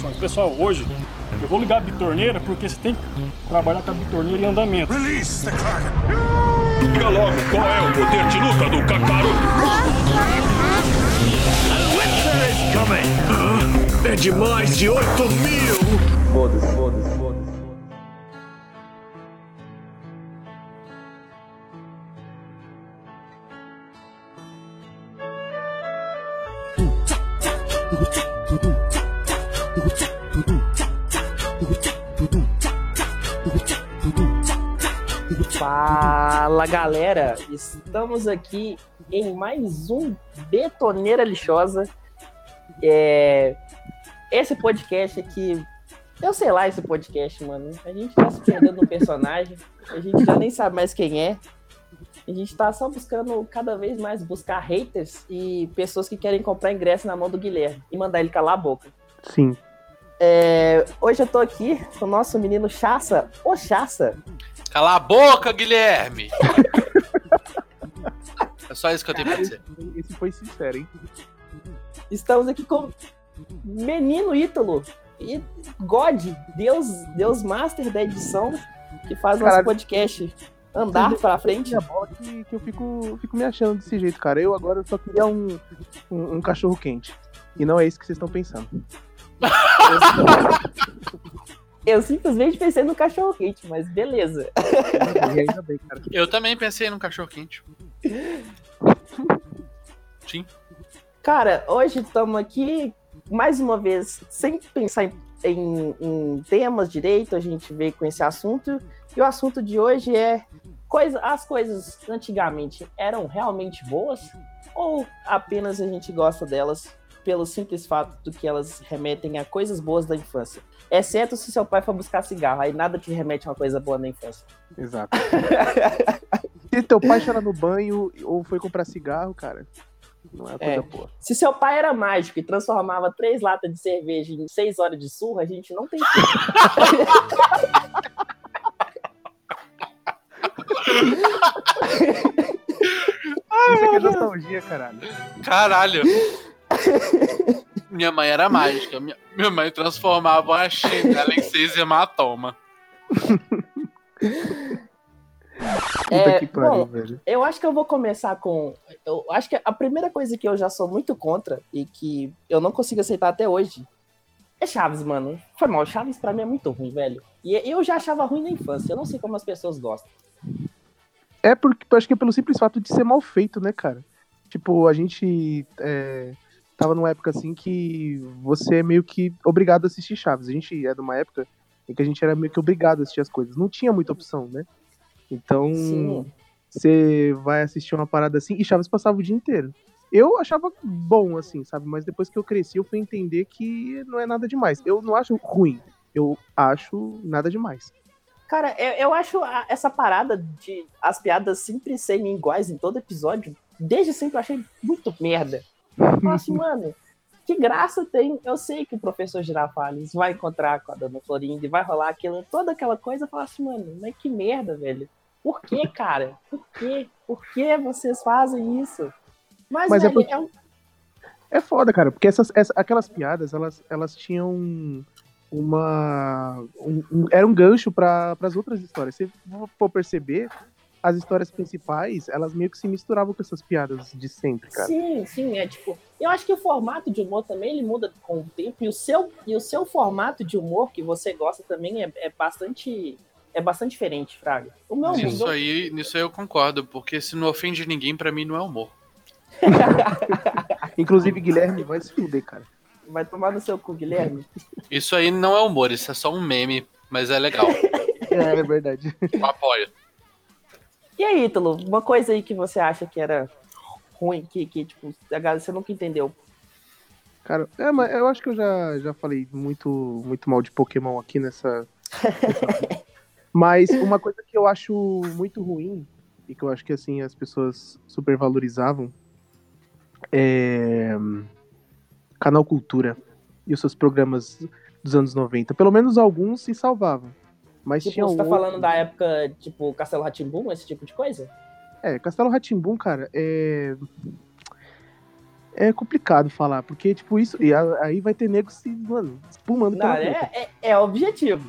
Pessoal, hoje eu vou ligar a bitorneira porque você tem que trabalhar com a bitorneira em andamento. Release the Kraken! Diga logo qual é o poder de luta do Kakaroto. É de mais de 8.000! Foda-se. Fala, galera, estamos aqui em mais um Betoneira Lixosa. Esse podcast aqui, eu sei lá esse podcast, mano. A gente tá se perdendo no personagem, a gente já nem sabe mais quem é. A gente tá só buscando cada vez mais buscar haters e pessoas que querem comprar ingresso na mão do Guilherme e mandar ele calar a boca. Sim. Hoje eu tô aqui com o nosso menino Chassa, o Chassa. Cala a boca, Guilherme! É só isso que eu tenho pra dizer. Esse foi sincero, hein? Estamos aqui com menino Ítalo e God, Deus Master da edição, que faz nosso podcast andar pra frente. A bola que eu fico me achando desse jeito, cara. Eu agora só queria um cachorro quente. E não é isso que vocês estão pensando. Eu simplesmente pensei no cachorro quente, mas beleza. Ainda bem, cara. Eu também pensei num cachorro quente. Sim. Cara, hoje estamos aqui, mais uma vez, sem pensar em temas direito, a gente veio com esse assunto. E o assunto de hoje é: as coisas antigamente eram realmente boas? Ou apenas a gente gosta delas pelo simples fato de que elas remetem a coisas boas da infância? Exceto se seu pai for buscar cigarro, aí nada te remete a uma coisa boa na infância. Exato. Se teu pai chora no banho ou foi comprar cigarro, cara, não é coisa boa. Se seu pai era mágico e transformava 3 latas de cerveja em 6 horas de surra, a gente não tem Isso aqui é nostalgia, caralho. Caralho. Minha mãe era mágica. Minha mãe transformava uma chinela em 6 hematomas. Puta que pariu, bom, velho. eu acho que eu vou começar com... Eu acho que a primeira coisa que eu já sou muito contra e que eu não consigo aceitar até hoje é Chaves, mano. Foi mal, Chaves pra mim é muito ruim, velho. E eu já achava ruim na infância. Eu não sei como as pessoas gostam. É porque eu acho que é pelo simples fato de ser mal feito, né, cara? Tipo, a gente tava numa época assim que você é meio que obrigado a assistir Chaves. A gente é de uma época em que a gente era meio que obrigado a assistir as coisas. Não tinha muita opção, né? Então, você vai assistir uma parada assim, e Chaves passava o dia inteiro. Eu achava bom, assim, sabe? Mas depois que eu cresci, eu fui entender que não é nada demais. Eu não acho ruim, eu acho nada demais. Cara, eu acho essa parada de as piadas sempre serem iguais em todo episódio, desde sempre eu achei muito merda. Eu falo assim, mano, que graça tem. Eu sei que o professor Girafales vai encontrar com a dona Florinda e vai rolar toda aquela coisa. Eu falo assim, mano, mas que merda, velho. Por que, cara? Por quê? Por que vocês fazem isso? Mas velho, porque... é foda, cara, porque aquelas piadas, elas tinham era um gancho para as outras histórias. Se for perceber, as histórias principais, elas meio que se misturavam com essas piadas de sempre, cara. Sim, é tipo... Eu acho que o formato de humor também, ele muda com o tempo, e o seu formato de humor que você gosta também é bastante diferente, Fraga. O meu Nisso aí eu concordo, porque se não ofende ninguém, pra mim não é humor. Inclusive, Guilherme vai se fuder, cara. Vai tomar no seu cu, Guilherme. Isso aí não é humor, isso é só um meme, mas é legal. É verdade. Eu apoio. E aí, Ítalo, uma coisa aí que você acha que era ruim, que tipo, você nunca entendeu? Cara, mas eu acho que eu já falei muito, muito mal de Pokémon aqui nessa... Mas uma coisa que eu acho muito ruim, e que eu acho que assim as pessoas supervalorizavam, é Canal Cultura e os seus programas dos anos 90. Pelo menos alguns se salvavam. Mas tipo, tinha você tá outros... falando da época, tipo, Castelo Rá-Tim-Bum, esse tipo de coisa? Castelo Rá-Tim-Bum, cara, É complicado falar, porque, tipo, isso. E aí vai ter nego se, mano, espumando Não, pela boca. é objetivo.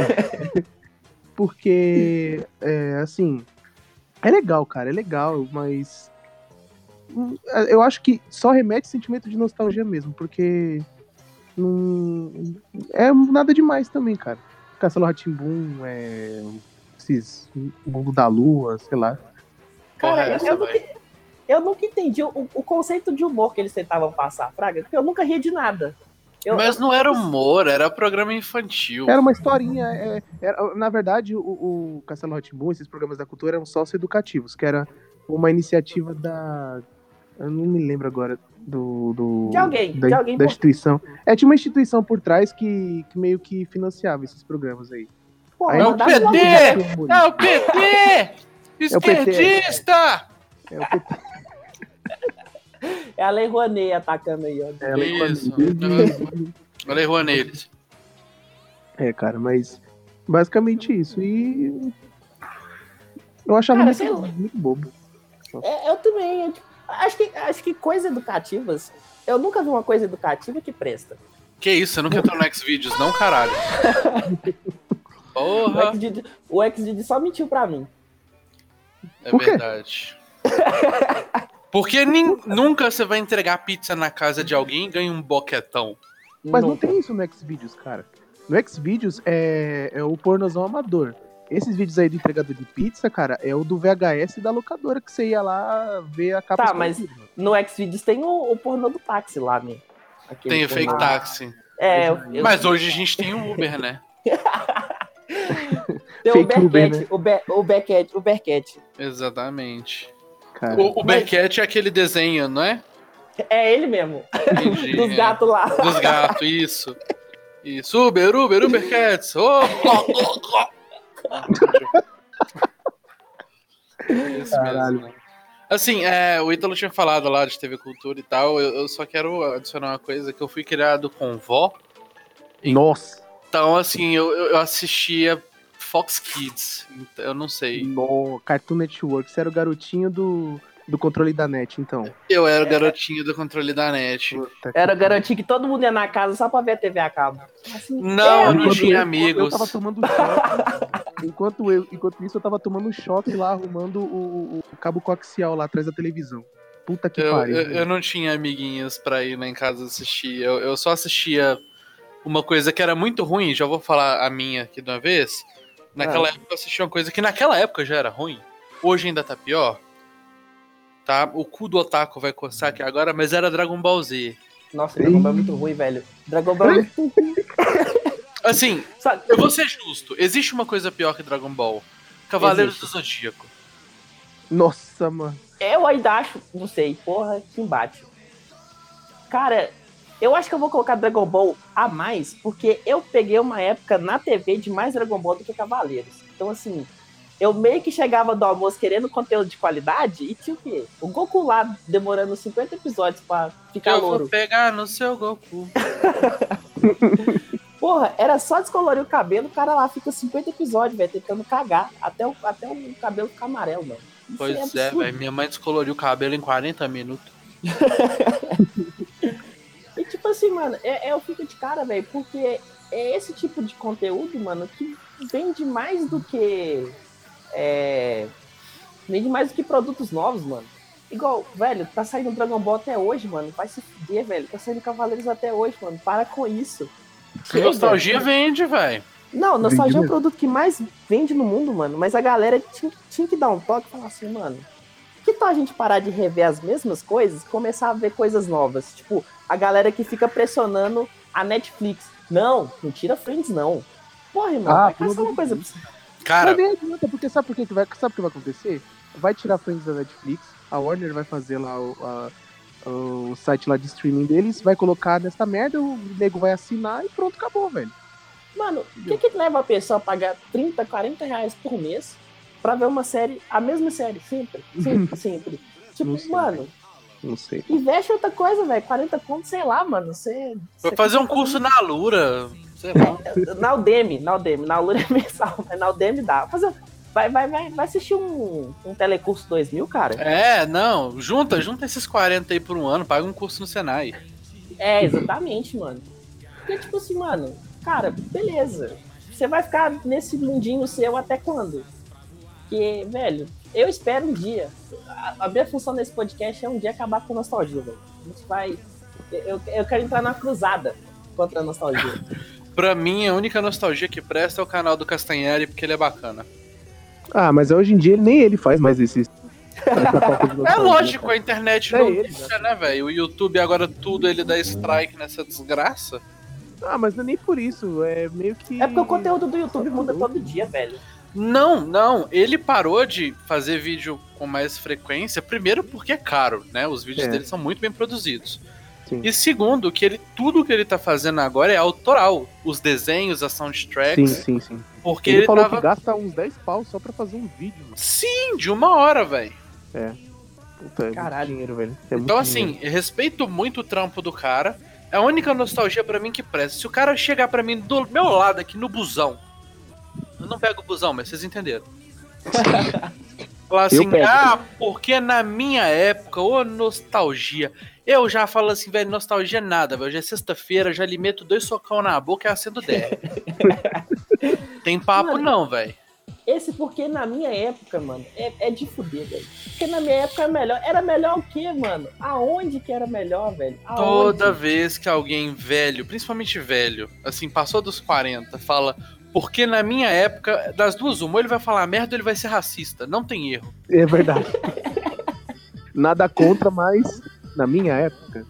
Porque, assim, é legal, cara, é legal, mas eu acho que só remete sentimento de nostalgia mesmo, porque não é nada demais também, cara. Castelo Rá-Tim-Bum, esses Mundo da Lua, sei lá. Cara, eu nunca entendi o conceito de humor que eles tentavam passar, fraga, porque eu nunca ria de nada. Mas não era humor, era programa infantil. Era uma historinha. Na verdade, o Castelo Rá-Tim-Bum, esses programas da cultura eram sócio-educativos, que era uma iniciativa da... Eu não me lembro agora De alguém da instituição. Tinha uma instituição por trás que meio que financiava esses programas aí. Pô, Aí É o mandava PT! logo- É o PT! Esquerdista! É o PT. É a Lei Rouanet atacando aí, ó. Isso. Olha aí, neles. Cara, mas basicamente isso. E eu achava Cara, sei muito, lá. muito bobo. Eu também. Acho que coisas educativas. Eu nunca vi uma coisa educativa que presta. Que isso, você nunca entrou no Xvideos, não, caralho? Porra! O XD só mentiu pra mim. É Por quê? verdade. Porque nunca você vai entregar pizza na casa de alguém e ganha um boquetão. Mas não Nunca. tem isso no Xvideos, cara. No Xvideos é o pornozão amador. Esses vídeos aí do entregador de pizza, cara, é o do VHS da locadora, que você ia lá ver a capa. Tá, mas escondida. no Xvideos tem o pornô do táxi lá, né? Aquele Tem o fake pornô. táxi. Mas hoje a gente tem o Uber, né? Tem Fake o Uber, Bearcat, o Bearcat. Exatamente. Cara, O Bearcat é aquele desenho, não é? É ele mesmo. Entendi. Dos gatos lá. Dos gatos, isso. Isso, Ubercats. Oh, Isso Caralho. mesmo. Assim, o Ítalo tinha falado lá de TV Cultura e tal. Eu só quero adicionar uma coisa, que eu fui criado com vó. nossa. Então, assim, eu assistia Fox Kids. Eu não sei. No Cartoon Network, você era o garotinho do controle da net, então. Eu era o garotinho do controle da net. Puta que Era o garotinho que todo mudo ia na casa só pra ver a TV a cabo. Assim, Não, eu não Enquanto tinha eu amigos. tava tomando choque. Enquanto isso, eu tava tomando choque lá, arrumando o cabo coaxial lá atrás da televisão. Puta que pariu. Eu não tinha amiguinhos pra ir lá em casa assistir. Eu só assistia uma coisa que era muito ruim. Já vou falar a minha aqui de uma vez. Naquela época eu assistia uma coisa que naquela época já era ruim. Hoje ainda tá pior. Tá? O cu do otaku vai coçar aqui agora, mas era Dragon Ball Z. Nossa, Dragon Ball é muito ruim, velho. Dragon Ball é muito ruim. Assim, Sabe- eu vou ser justo. Existe uma coisa pior que Dragon Ball. Cavaleiros Existe. do Zodíaco. Nossa, mano. Eu ainda acho, não sei, porra, que embate. Cara, eu acho que eu vou colocar Dragon Ball a mais, porque eu peguei uma época na TV de mais Dragon Ball do que Cavaleiros. Então, assim, eu meio que chegava do almoço querendo conteúdo de qualidade e tinha o quê? O Goku lá demorando 50 episódios pra ficar Eu vou louro. pegar no seu Goku. Porra, era só descolorir o cabelo, o cara lá fica 50 episódios, velho, tentando cagar até o cabelo ficar amarelo, mano. Isso Pois é, absurdo. velho. Minha mãe descoloriu o cabelo em 40 minutos. E tipo assim, mano, eu fico de cara, velho, porque é esse tipo de conteúdo, mano, que vende mais do que. Vende mais do que produtos novos, mano. Igual, velho, tá saindo Dragon Ball até hoje, mano. Vai se fuder, velho. Tá saindo Cavaleiros até hoje, mano. Para com isso. Chega. Nostalgia vende, velho. Não, nostalgia é o mesmo. produto que mais vende no mundo, mano. Mas a galera tinha que dar um toque e falar assim, mano, que tal a gente parar de rever as mesmas coisas e começar a ver coisas novas? Tipo, a galera que fica pressionando a Netflix. Não tira Friends, não. Porra, irmão, vai caçar uma coisa pra você. Cara, Mas nem adianta, porque sabe o que vai acontecer? Vai tirar Friends da Netflix, a Warner vai fazer lá o site lá de streaming deles, vai colocar nessa merda, o nego vai assinar e pronto, acabou, velho. Mano, o que leva a pessoa a pagar 30, 40 reais por mês pra ver uma série, a mesma série, sempre? Tipo, Não sei. mano, Não sei. investe em outra coisa, velho. 40 conto, sei lá, mano. Você vai fazer um curso na Alura. Sei lá. Na Udemy. Na Alura é mensal, mas na Udemy dá. Vai assistir um Telecurso 2000, cara? Não, junta esses 40 aí por um ano, paga um curso no Senai. Exatamente, mano. Porque, tipo assim, mano, cara, beleza. Você vai ficar nesse mundinho seu até quando? Porque, velho, eu espero um dia. A minha função nesse podcast é um dia acabar com a nostalgia, velho. A gente vai. Eu quero entrar na cruzada contra a nostalgia. Pra mim, a única nostalgia que presta é o canal do Castanhari, porque ele é bacana. Ah, mas hoje em dia nem ele faz mais esses. É lógico, a internet não deixa, né, velho? O YouTube agora tudo ele dá strike nessa desgraça. Ah, mas não é nem por isso, é meio que... É porque o conteúdo do YouTube muda todo dia, velho. Não, ele parou de fazer vídeo com mais frequência, primeiro porque é caro, né? Os vídeos dele são muito bem produzidos. Sim. E segundo, que tudo que ele tá fazendo agora é autoral. Os desenhos, as soundtracks. Sim. Porque ele falou que gasta uns 10 pau só pra fazer um vídeo, mano. Sim, de 1 hora, velho. Puta, caralho. Dinheiro, velho. Então, assim, eu respeito muito o trampo do cara. É a única nostalgia pra mim que presta. Se o cara chegar pra mim do meu lado aqui no busão, eu não pego o busão, mas vocês entenderam. Falar assim, porque na minha época, nostalgia. Eu já falo assim, velho, nostalgia nada, velho. Hoje é sexta-feira, já lhe meto 2 socão na boca e acendo 10. Tem papo, mano, não, velho. Esse porque na minha época, mano, é de fuder, velho. Porque na minha época era melhor o quê, mano? Aonde que era melhor, velho? Toda vez que alguém velho, principalmente velho, assim, passou dos 40, fala, porque na minha época, das duas uma, ou ele vai falar merda ou ele vai ser racista. Não tem erro. É verdade. Nada contra, mas na minha época...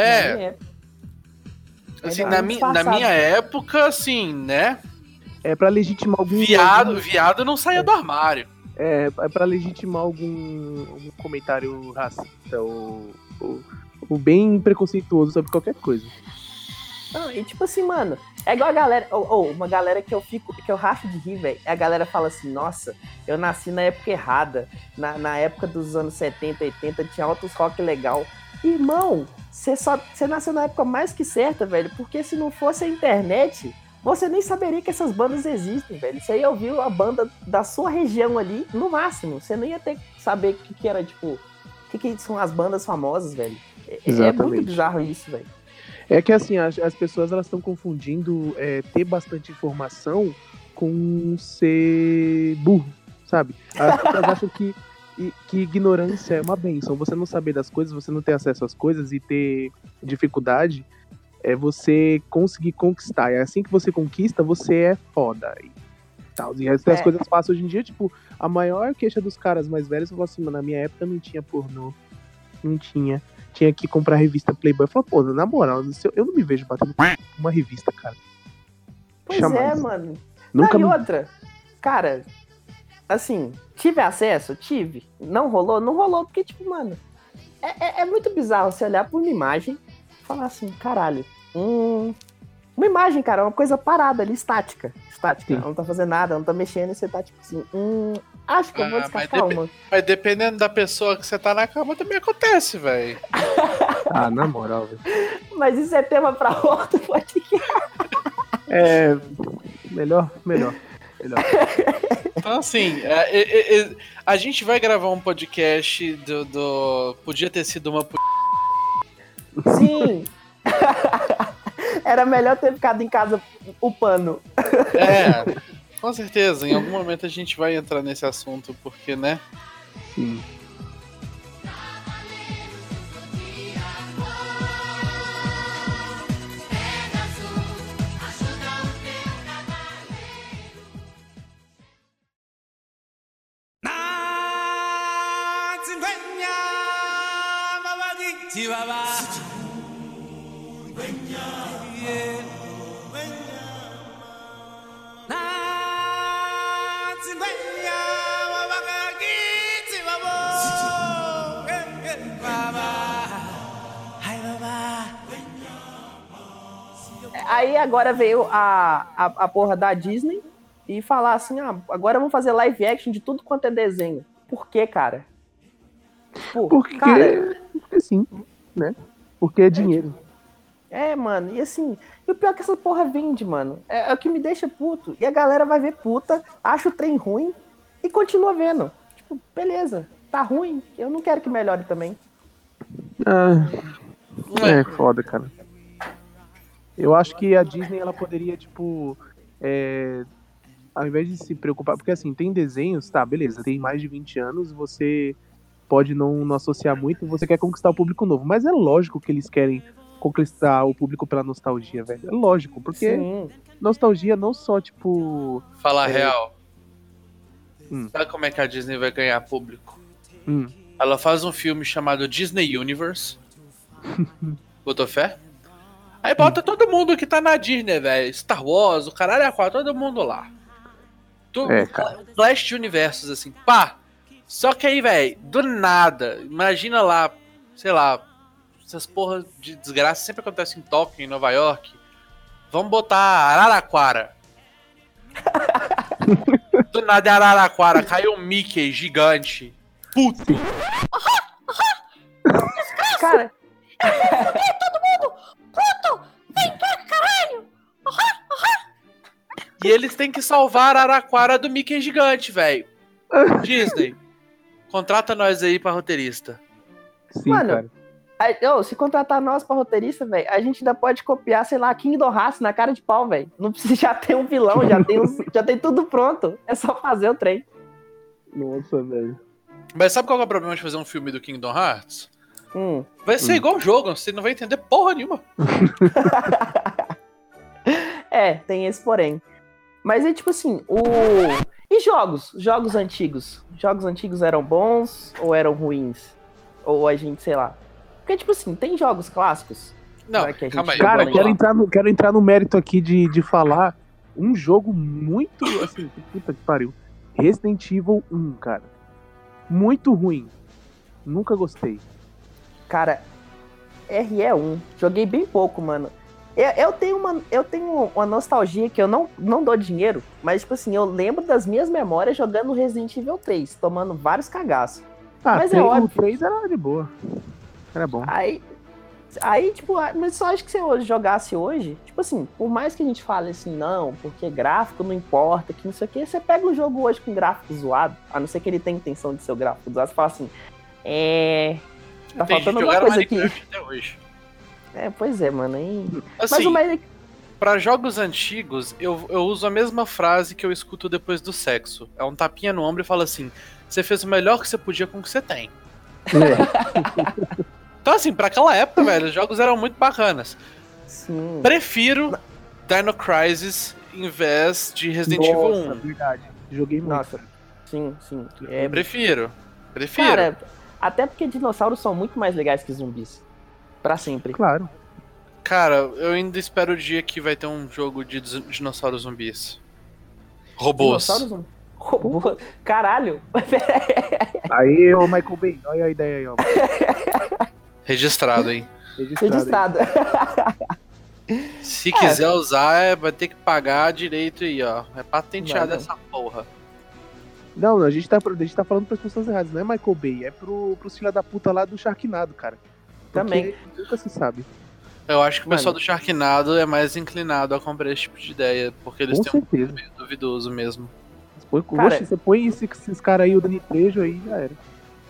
Assim, na minha época, assim, né? É pra legitimar algum... Viado não saía do armário. É pra legitimar algum comentário racista ou bem preconceituoso sobre qualquer coisa. Não, e tipo assim, mano, é igual a galera, uma galera que eu racho de rir, velho. A galera fala assim, nossa, eu nasci na época errada. Na época dos anos 70, 80, tinha altos rock legal. Irmão, você nasceu na época mais que certa, velho, porque se não fosse a internet... Você nem saberia que essas bandas existem, velho. Você ia ouvir a banda da sua região ali, no máximo. Você não ia ter que saber o que era, tipo... O que são as bandas famosas, velho. É muito bizarro isso, velho. É que, assim, as pessoas, elas estão confundindo ter bastante informação com ser burro, sabe? As pessoas acham que ignorância é uma bênção. Você não saber das coisas, você não ter acesso às coisas e ter dificuldade... É você conseguir conquistar. É assim que você conquista, você é foda. E tal. E as coisas passam hoje em dia, tipo, a maior queixa dos caras mais velhos, eu falo assim, na minha época não tinha pornô. Não tinha. Tinha que comprar revista Playboy. Eu falo, pô, na moral, eu não me vejo batendo uma revista, cara. Pois Jamais. Mano. Nunca e outra, cara, assim, tive acesso? Tive. Não rolou? Não rolou, porque, tipo, mano, é muito bizarro você olhar por uma imagem falar assim, caralho, uma imagem, cara, uma coisa parada ali, estática, ela não tá fazendo nada, ela não tá mexendo, e você tá tipo assim, acho que eu vou descascar uma. Mas dependendo da pessoa que você tá na cama, também acontece, velho. Na moral, velho. Mas isso é tema pra outro podcast. Melhor. Então, assim, a gente vai gravar um podcast do Podia Ter Sido Uma... Sim! Era melhor ter ficado em casa upando. Com certeza. Em algum momento a gente vai entrar nesse assunto, porque, né? Sim. Aí agora veio a porra da Disney e falar assim, agora vamos fazer live action de tudo quanto é desenho. Por quê, cara? Porque sim, né? Porque é dinheiro. Mano, e assim, e o pior é que essa porra vende, mano. É o que me deixa puto. E a galera vai ver puta, acha o trem ruim e continua vendo. Tipo, beleza, tá ruim, eu não quero que melhore também. É foda, cara. Eu acho que a Disney, ela poderia, tipo, ao invés de se preocupar, porque assim, tem desenhos, tá, beleza, tem mais de 20 anos, você pode não associar muito, você quer conquistar o público novo, mas é lógico que eles querem conquistar o público pela nostalgia, velho. É lógico, porque nostalgia não só, tipo... Falar real. Hum. Sabe como é que a Disney vai ganhar público? Hum. Ela faz um filme chamado Disney Universe. Botou fé? Aí bota todo mundo que tá na Disney, velho. Star Wars, o caralho é quatro, todo mundo lá. Cara. Flash de universos, assim, pá. Só que aí, velho, do nada, imagina lá, sei lá, essas porras de desgraça sempre acontecem em Tóquio, em Nova York. Vamos botar Araraquara. Do nada é Araraquara, caiu um Mickey gigante. Puto. Cara, Todo mundo! Puto! Vem cá, caralho! E eles têm que salvar a Araraquara do Mickey gigante, velho. Disney, contrata nós aí pra roteirista. Sim, Mano, cara. se contratar nós pra roteirista, velho, a gente ainda pode copiar, sei lá, Kingdom Hearts na cara de pau, velho. Não precisa, já ter um vilão, já tem tudo pronto. É só fazer o trem. Nossa, velho. Mas sabe qual é o problema de fazer um filme do Kingdom Hearts? Vai ser Hum. igual o jogo, você não vai entender porra nenhuma. Tem esse porém. Mas é tipo assim, E jogos? Jogos antigos? Jogos antigos eram bons ou eram ruins? Ou a gente, sei lá. Porque, tipo assim, tem jogos clássicos. Não, é que a gente calma aí. Cara, vamos lá. quero entrar no mérito aqui de falar um jogo muito, assim, puta que pariu. Resident Evil 1, cara. Muito ruim. Nunca gostei. Cara, RE1. Joguei bem pouco, mano. Eu tenho uma nostalgia que eu não dou dinheiro, mas, tipo assim, eu lembro das minhas memórias jogando Resident Evil 3, tomando vários cagaços. Mas é óbvio. O 3 era de boa. Era bom. Aí, tipo, mas só acho que se eu jogasse hoje, tipo assim, por mais que a gente fale assim, não, porque gráfico não importa, que não sei o que, você pega o jogo hoje com gráfico zoado, a não ser que ele tenha intenção de ser o gráfico zoado, você fala assim, tá Tem faltando gente alguma jogando coisa aqui. Minecraft até hoje. Pois é, mano. Mas Assim, o mais... pra jogos antigos, eu uso a mesma frase que eu escuto depois do sexo. É um tapinha no ombro e fala assim, você fez o melhor que você podia com o que você tem. Então assim, pra aquela época, velho, os jogos eram muito bacanas. Sim. Prefiro Dino Crisis em vez de Resident Evil 1. Verdade. Joguei muito. Nossa, sim. Prefiro. Cara, até porque dinossauros são muito mais legais que zumbis. Pra sempre. Claro. Cara, eu ainda espero o dia que vai ter um jogo de dinossauros zumbis. Robôs. Dinossauros zumbis? Robô? Caralho. Aí, ô Michael Bay, olha a ideia aí, ó. Registrado, hein? Registrado. Se quiser usar, vai ter que pagar direito aí, ó. É patenteado Não. essa porra. Não, a gente tá falando pras pessoas erradas, não é Michael Bay, é pros filha da puta lá do Sharknado, cara. Porque Também. nunca se sabe. Eu acho que o pessoal Mano. do Sharknado é mais inclinado a comprar esse tipo de ideia, porque eles Com têm um certeza. meio duvidoso mesmo. Cara- Oxe, você põe esses caras aí, o Dani Trejo aí, já era.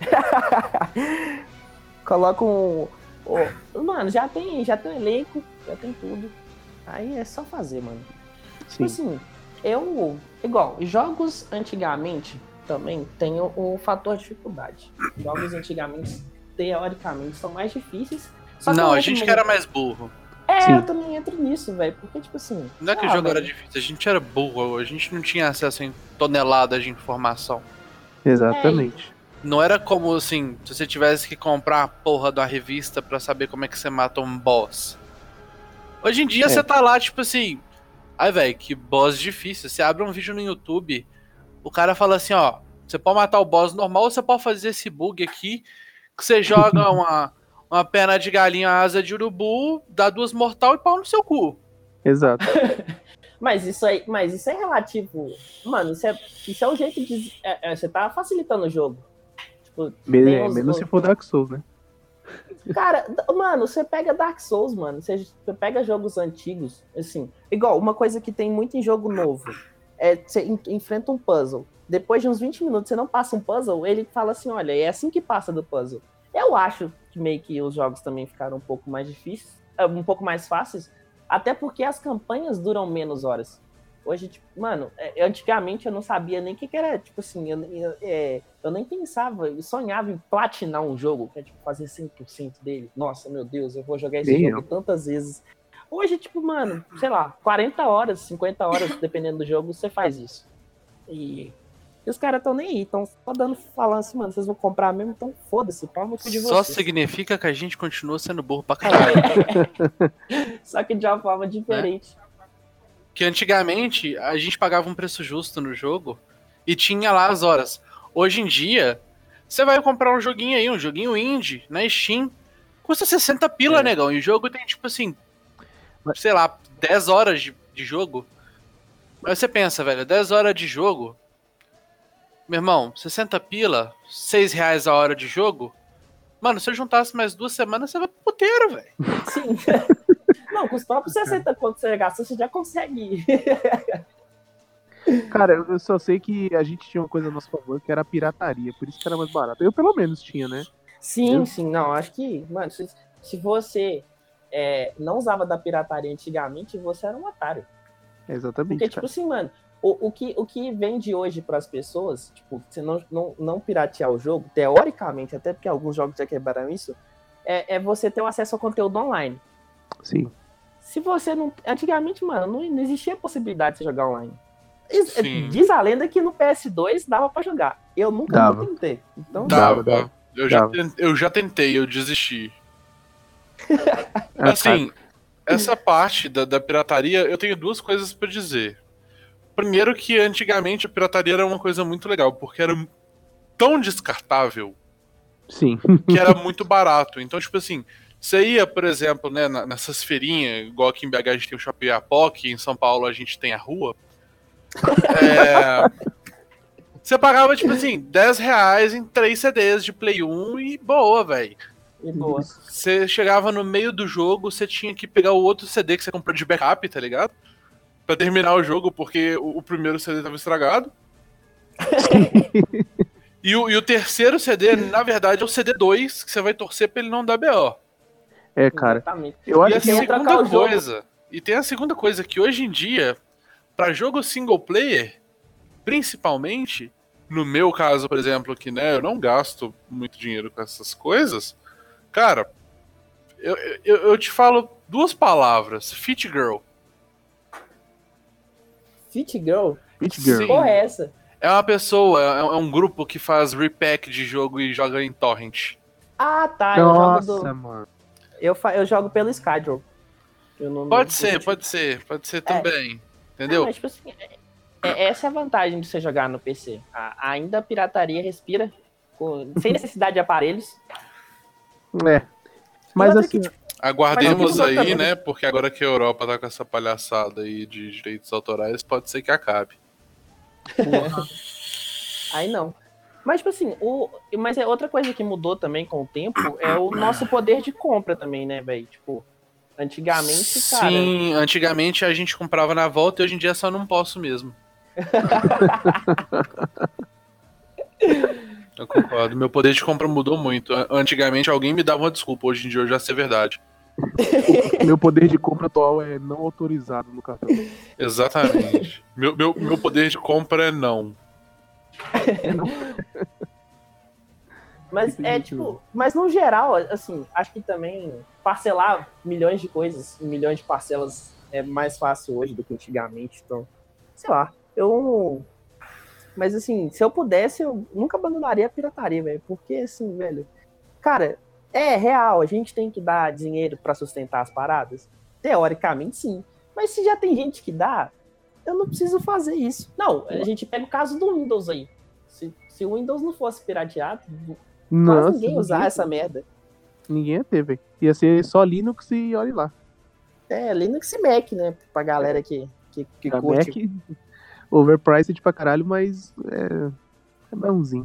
Coloca Mano, já tem elenco, já tem tudo. Aí é só fazer, mano. Tipo assim, igual, jogos antigamente também tem o fator dificuldade. Jogos antigamente, teoricamente, são mais difíceis. Só que Não, eu a acho gente muito- que era mais burro. Sim. Eu também entro nisso, velho. Porque, tipo assim. Não é que o jogo era difícil, a gente era burro, a gente não tinha acesso a toneladas de informação. Exatamente. Não era como, assim, se você tivesse que comprar a porra de uma revista pra saber como é que você mata um boss. Hoje em dia você tá lá, tipo assim... Ai, velho, que boss difícil. Você abre um vídeo no YouTube, o cara fala assim, ó... Você pode matar o boss normal ou você pode fazer esse bug aqui, que você joga uma perna de galinha, asa de urubu, dá 2 mortal e pau no seu cu. Exato. Mas isso é relativo. Mano, isso é o jeito de. Você tá facilitando o jogo. Tipo, tem uns- Menos se for Dark Souls, né? Cara, mano, você pega Dark Souls, mano. Você pega jogos antigos, assim. Igual, uma coisa que tem muito em jogo novo. Você enfrenta um puzzle. depois de uns 20 minutos você não passa um puzzle, ele fala assim, olha, é assim que passa do puzzle. Eu acho que meio que os jogos também ficaram um pouco mais difíceis, um pouco mais fáceis, até porque as campanhas duram menos horas. Hoje, tipo, mano, antigamente eu não sabia nem o que era, tipo assim, eu nem pensava, eu sonhava em platinar um jogo, que é tipo fazer 100% dele. Nossa, meu Deus, eu vou jogar esse jogo tantas vezes. Hoje, tipo, mano, sei lá, 40 horas, 50 horas, dependendo do jogo, você faz isso. E os caras estão nem aí, estão só falando assim, mano, vocês vão comprar mesmo, então foda-se, pau no cu de vocês. Só significa que a gente continua sendo burro pra caralho. Só que de uma forma diferente. Que antigamente a gente pagava um preço justo no jogo e tinha lá as horas. Hoje em dia, você vai comprar um joguinho aí, um joguinho indie, na Steam, custa 60 pila, negão. E o jogo tem, tipo assim, sei lá, 10 horas de jogo. Mas você pensa, velho, 10 horas de jogo, meu irmão, 60 pila, 6 reais a hora de jogo, mano, se eu juntasse mais 2 semanas, você vai pro puteiro, velho. Sim. Não, com os próprios 60 quando você gasta, você já consegue. Cara, eu só sei que a gente tinha uma coisa a nosso favor, que era a pirataria, por isso que era mais barato. Eu pelo menos tinha, né? Sim, não, acho que, mano, se você não usava da pirataria antigamente, você era um otário. Exatamente. Porque, tipo assim, mano, o que vende hoje pras pessoas, tipo, você não piratear o jogo, teoricamente, até porque alguns jogos já quebraram isso, é você ter o acesso ao conteúdo online. Sim. Se você não... Antigamente, mano, não existia possibilidade de você jogar online. Sim. Diz a lenda que no PS2 dava pra jogar. Eu nunca tentei. Então, dava. Eu já tentei, eu desisti. Assim, essa parte da pirataria, eu tenho 2 coisas pra dizer. Primeiro que antigamente a pirataria era uma coisa muito legal, porque era tão descartável. Sim. Que era muito barato. Então, tipo assim, você ia, por exemplo, né, nessas feirinhas, igual aqui em BH a gente tem o Shopping Iapoque, em São Paulo a gente tem a rua. Você pagava, tipo assim, 10 reais em 3 CDs de Play 1 e boa, velho. E boa. Você chegava no meio do jogo, você tinha que pegar o outro CD que você comprou de backup, tá ligado? Pra terminar o jogo, porque o primeiro CD tava estragado. E o terceiro CD, na verdade, é o CD2, que você vai torcer pra ele não dar BO. Cara. Exatamente. Eu acho E a que segunda coisa, e tem a segunda coisa, que hoje em dia, pra jogo single player, principalmente, no meu caso, por exemplo, que né, eu não gasto muito dinheiro com essas coisas, cara, eu te falo 2 palavras, Fit Girl. Fit Girl? Fit Girl. Sim. Porra, é essa? É uma pessoa, é um grupo que faz repack de jogo e joga em torrent. Ah, tá. Nossa, mano. Eu jogo pelo Schedule. Pode ser também. Entendeu? Mas, tipo assim, essa é a vantagem de você jogar no PC. Ainda a pirataria respira sem necessidade de aparelhos. Mas assim, aguardemos mas aí, né? Porque agora que a Europa tá com essa palhaçada aí de direitos autorais, pode ser que acabe. Aí não. Mas, tipo assim, mas é outra coisa que mudou também com o tempo é o nosso poder de compra também, né, velho? Tipo, antigamente, cara... Sim, antigamente a gente comprava na volta e hoje em dia só não posso mesmo. Eu concordo. Meu poder de compra mudou muito. Antigamente alguém me dava uma desculpa, hoje em dia eu já sei a verdade. Meu poder de compra atual é não autorizado no cartão. Exatamente. Meu poder de compra é não. Mas tipo, mas no geral, assim, acho que também parcelar milhões de coisas em milhões de parcelas é mais fácil hoje do que antigamente, então, sei lá, mas assim, se eu pudesse, eu nunca abandonaria a pirataria, velho, porque assim, velho, cara, é real, a gente tem que dar dinheiro pra sustentar as paradas? Teoricamente, sim, mas se já tem gente que dá, eu não preciso fazer isso. Não, a gente pega o caso do Windows aí. Se o Windows não fosse pirateado, quase ninguém ia usar essa merda. Ninguém ia ter, velho. Ia ser só Linux e olhe lá. Linux e Mac, né? Pra galera que curte. Mac, overpriced pra caralho, mas é bonzinho.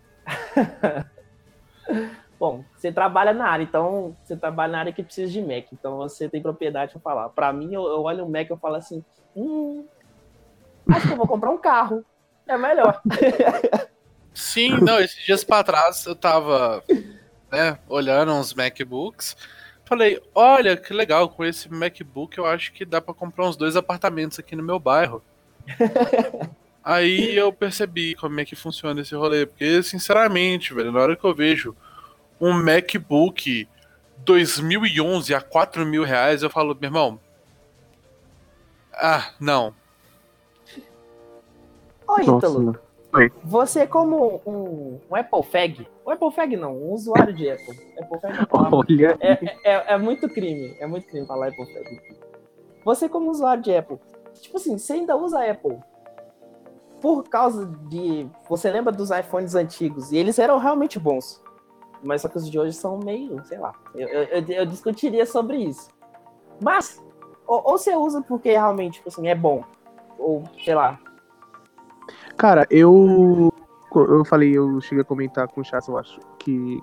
Bom, você trabalha na área, então você trabalha na área que precisa de Mac, então você tem propriedade pra falar. Pra mim, eu olho um Mac e eu falo assim, acho que eu vou comprar um carro. É melhor. Sim, não, esses dias pra trás eu tava, né, olhando uns MacBooks. Falei, olha, que legal, com esse MacBook eu acho que dá pra comprar uns 2 apartamentos aqui no meu bairro. Aí eu percebi como é que funciona esse rolê, porque, sinceramente, velho, na hora que eu vejo um MacBook 2011 a R$ 4.000, eu falo, meu irmão, não. Ô, Ítalo, Nossa. Oi. você como um Apple Fag, um Apple Fag não, um usuário de Apple. Apple Fag é uma palavra- Olha. é muito crime falar Apple Fag. Você como usuário de Apple, tipo assim, você ainda usa Apple por causa de... Você lembra dos iPhones antigos, e eles eram realmente bons. Mas só que os de hoje são meio, sei lá, eu discutiria sobre isso. Mas, ou você usa porque realmente, tipo assim, é bom, ou sei lá. Cara, eu falei, eu cheguei a comentar com o Chas, eu acho, que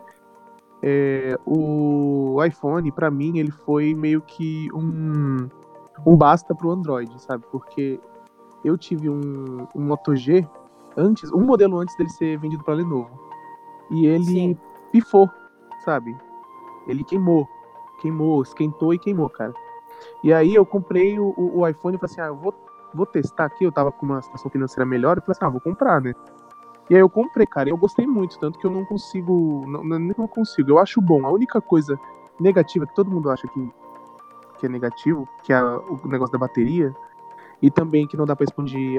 o iPhone, pra mim, ele foi meio que um basta pro Android, sabe? Porque eu tive um Moto G antes, um modelo antes dele ser vendido pra Lenovo. E ele Sim. pifou, sabe? Ele queimou, esquentou e queimou, cara. E aí eu comprei o iPhone e falei assim, eu vou testar aqui, eu tava com uma situação financeira melhor, e falei assim, vou comprar, né? E aí eu comprei, cara, e eu gostei muito, tanto que eu não consigo, não consigo, eu acho bom. A única coisa negativa que todo mundo acha que é negativo, que é o negócio da bateria, e também que não dá pra expandir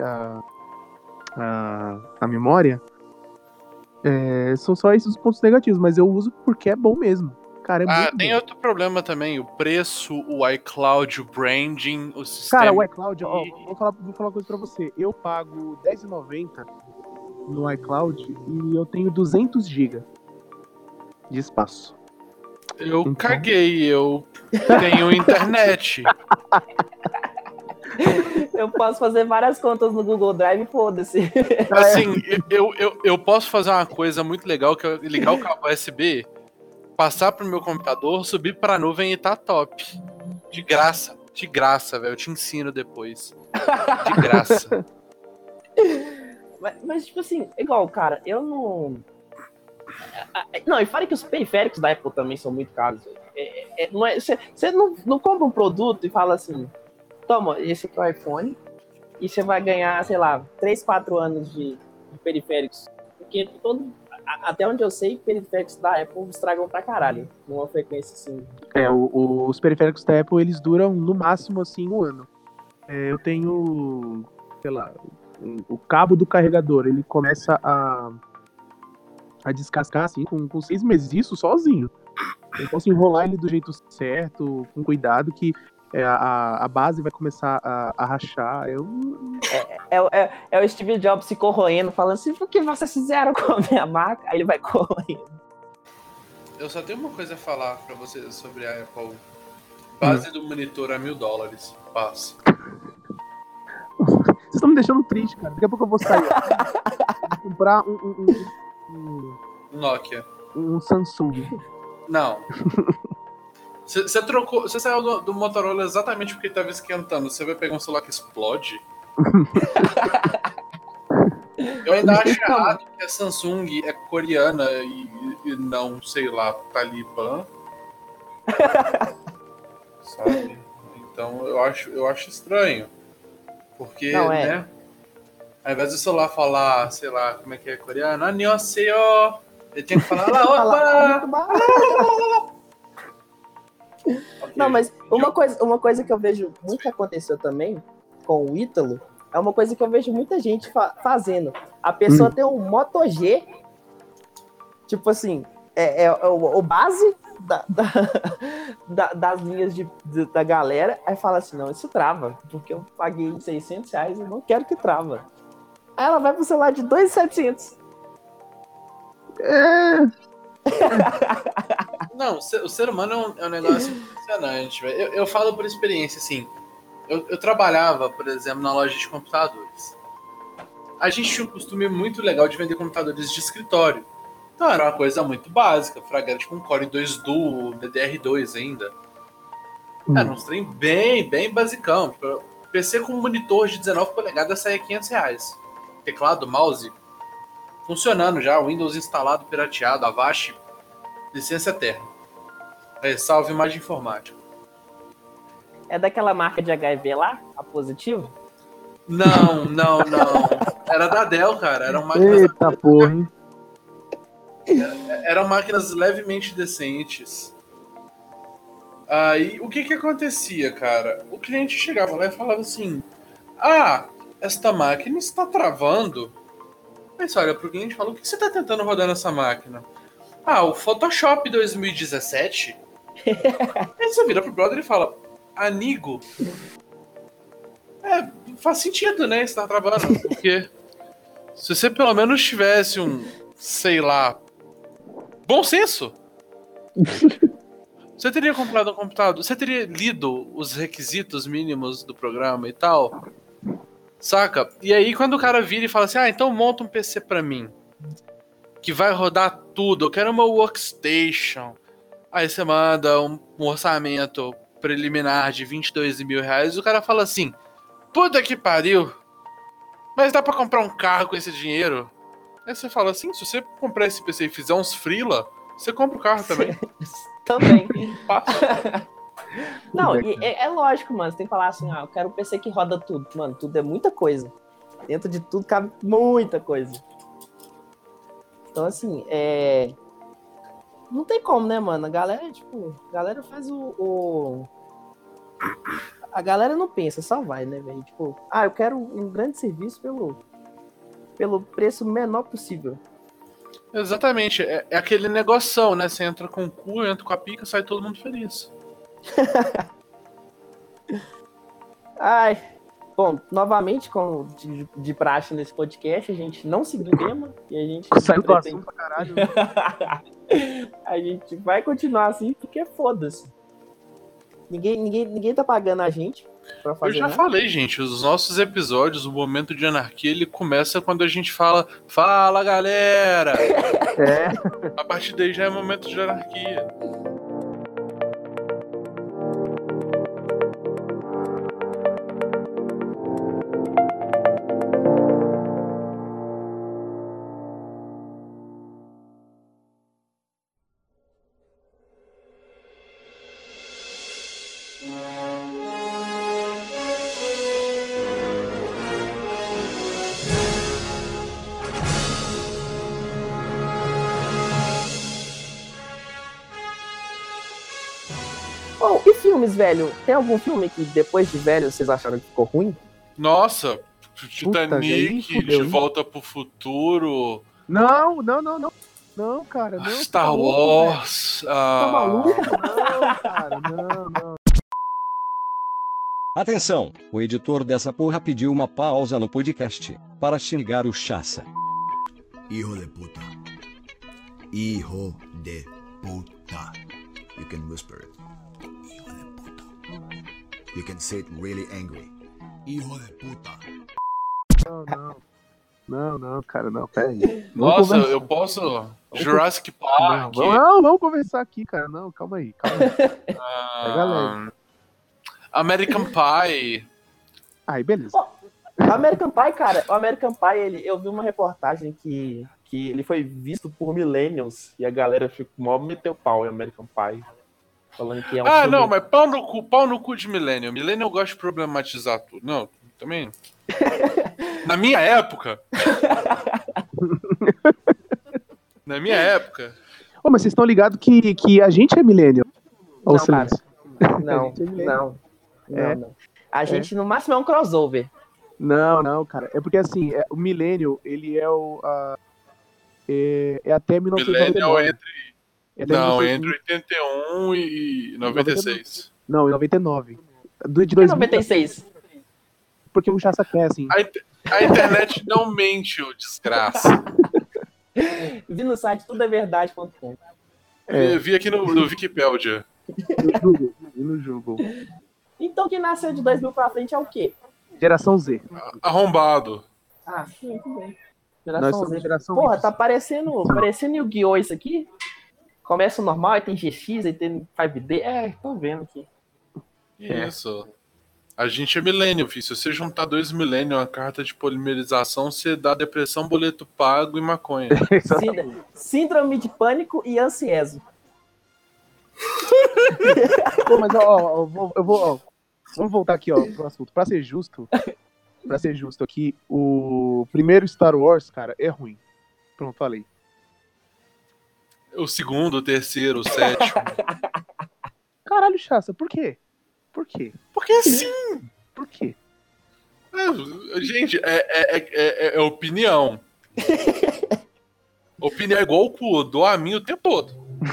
a memória, são só esses os pontos negativos, mas eu uso porque é bom mesmo. Cara, é muito Tem bom. outro problema também, o preço, o iCloud, o branding, o sistema... Cara, o iCloud, ó, vou falar uma coisa pra você. Eu pago R$10,90 no iCloud e eu tenho 200 GB de espaço. Eu Então- caguei, eu tenho internet. Eu posso fazer várias contas no Google Drive, foda-se. Assim, eu posso fazer uma coisa muito legal, que é ligar o cabo USB, passar pro meu computador, subir pra nuvem e tá top. De graça, velho. Eu te ensino depois. De graça. Mas, tipo assim, igual, cara, eu não... Não, e fora que os periféricos da Apple também são muito caros. Você não compra um produto e fala assim, toma, esse aqui é o iPhone, e você vai ganhar, sei lá, 3, 4 anos de periféricos. Porque até onde eu sei, periféricos da Apple estragam pra caralho. Numa frequência assim. Os periféricos da Apple, eles duram no máximo, assim, 1 ano. Eu tenho, sei lá, o cabo do carregador, ele começa a descascar, assim, com 6 meses. Isso sozinho. Eu posso enrolar ele do jeito certo, com cuidado, que a base vai começar a rachar. É o Steve Jobs se corroendo, falando assim, por que vocês fizeram com a minha marca? Aí ele vai corroendo. Eu só tenho uma coisa a falar pra vocês sobre a Apple. Base do monitor a $1.000. Passa. Vocês estão me deixando triste, cara. Daqui a pouco eu vou sair. Vou comprar Nokia. um Samsung. Não. Você trocou. Você saiu do Motorola exatamente porque tava esquentando. Você vai pegar um celular que explode? Eu ainda acho errado que a Samsung é coreana e não, sei lá, talibã. Sabe? Então eu acho estranho. Porque, Não, né? Ao invés do celular falar, sei lá, como é que é coreano? Annyeonghaseyo! Ele tinha que falar lá, opa! Não, mas uma coisa que eu vejo muito acontecer também com o Ítalo é uma coisa que eu vejo muita gente fazendo. A pessoa tem um Moto G, tipo assim, o base das linhas da galera, aí fala assim, não, isso trava, porque eu paguei R$600 e não quero que trava. Aí ela vai pro celular de 2.700. Não, o ser humano é um negócio impressionante, velho. Eu falo por experiência, assim. Eu trabalhava, por exemplo, na loja de computadores. A gente tinha um costume muito legal de vender computadores de escritório. Então era uma coisa muito básica, fragante com Core 2 Duo, DDR2 ainda. Era uns trem bem basicão. Tipo, PC com monitor de 19 polegadas saía R$500. teclado, mouse, funcionando já, Windows instalado, pirateado, Avast, licença eterna. Aí, salve imagem informática. É daquela marca de HIV lá, a Positivo? Não. Era da Dell, cara. Eita porra, hein? Eram máquinas levemente decentes. Aí, o que acontecia, cara? O cliente chegava lá e falava assim: esta máquina está travando. Aí você olha pro cliente e fala: o que você está tentando rodar nessa máquina? O Photoshop 2017. Aí você vira pro brother e fala: amigo, faz sentido, né? Estar travando. Porque se você pelo menos tivesse sei lá, bom senso, você teria comprado um computador, você teria lido os requisitos mínimos do programa e tal, saca? E aí quando o cara vira e fala assim: então monta um PC pra mim, que vai rodar tudo, eu quero uma workstation. Aí você manda um orçamento preliminar de R$22 mil, e o cara fala assim: puta que pariu, mas dá pra comprar um carro com esse dinheiro? Aí você fala assim: se você comprar esse PC e fizer uns freela, você compra o carro também. Também. Não, e é lógico, mano. Você tem que falar assim: eu quero um PC que roda tudo. Mano, tudo é muita coisa. Dentro de tudo cabe muita coisa. Então, assim, não tem como, né, mano? A galera, faz A galera não pensa, só vai, né, velho? Tipo, eu quero um grande serviço pelo preço menor possível. Exatamente, é aquele negoção, né? Você entra com o cu, entra com a pica, sai todo mundo feliz. Bom, novamente, como de praxe nesse podcast, a gente não seguiu o tema e a gente saiu do assunto pra caralho. A gente vai continuar assim porque foda-se. Ninguém tá pagando a gente pra fazer. Eu já falei, gente, os nossos episódios, o momento de anarquia, ele começa quando a gente fala galera! A partir daí já é momento de anarquia. E filmes, velho? Tem algum filme que depois de velho vocês acharam que ficou ruim? Nossa, Titanic, fudeu, De Volta pro Futuro. Não, cara, não. Star Wars. Tá maluco? Não, cara, não. Atenção, o editor dessa porra pediu uma pausa no podcast para xingar o Chassa. Hijo de puta. Hijo de puta. You can whisper it. Hijo de puta. You can say it really angry. Hijo de puta. Não, cara, não, pera aí. Nossa, eu posso... Jurassic Park. Não, vamos conversar aqui, cara. Não, calma aí. Galera. American Pie. Aí, beleza. O American Pie, cara, eu vi uma reportagem que ele foi visto por millennials e a galera ficou mó meteu pau em American Pie. Falando que é um filme... não, mas pau no cu de Millennial. Millennial gosta de problematizar tudo. Não, também... Na minha época... Ô, mas vocês estão ligados que a gente é millennial? Não, cara. Não. A gente, no máximo, é um crossover. Não, cara. É porque, assim, o millennial, ele é é até 1999. Millennial entre 81 e 96. Não, em 99. De 2000, 96. Porque o Chassa quer, assim. A internet não mente, ô desgraça. Vi no site tudoverdade.com. Vi aqui no Wikipedia. No jogo. Então, quem nasceu de 2000 pra frente é o quê? Geração Z. Arrombado. Sim, tudo bem. Geração Z. Porra, tá parecendo Yu-Gi-Oh! Isso aqui. Começa o normal, aí tem GX, aí tem 5D. Tô vendo aqui. Isso. A gente é millennial, filho. Se você juntar 2 millennials, uma carta de polimerização, você dá depressão, boleto pago e maconha. Síndrome de pânico e ansiedade. Pô, mas vamos voltar aqui, ó, pro assunto. Pra ser justo aqui, o primeiro Star Wars, cara, é ruim. Pronto, falei. O segundo, o terceiro, o sétimo. Caralho, Chassa, por quê? Porque sim! Por quê? Gente, é opinião. Opinião é igual o cu, dou a minha o tempo todo.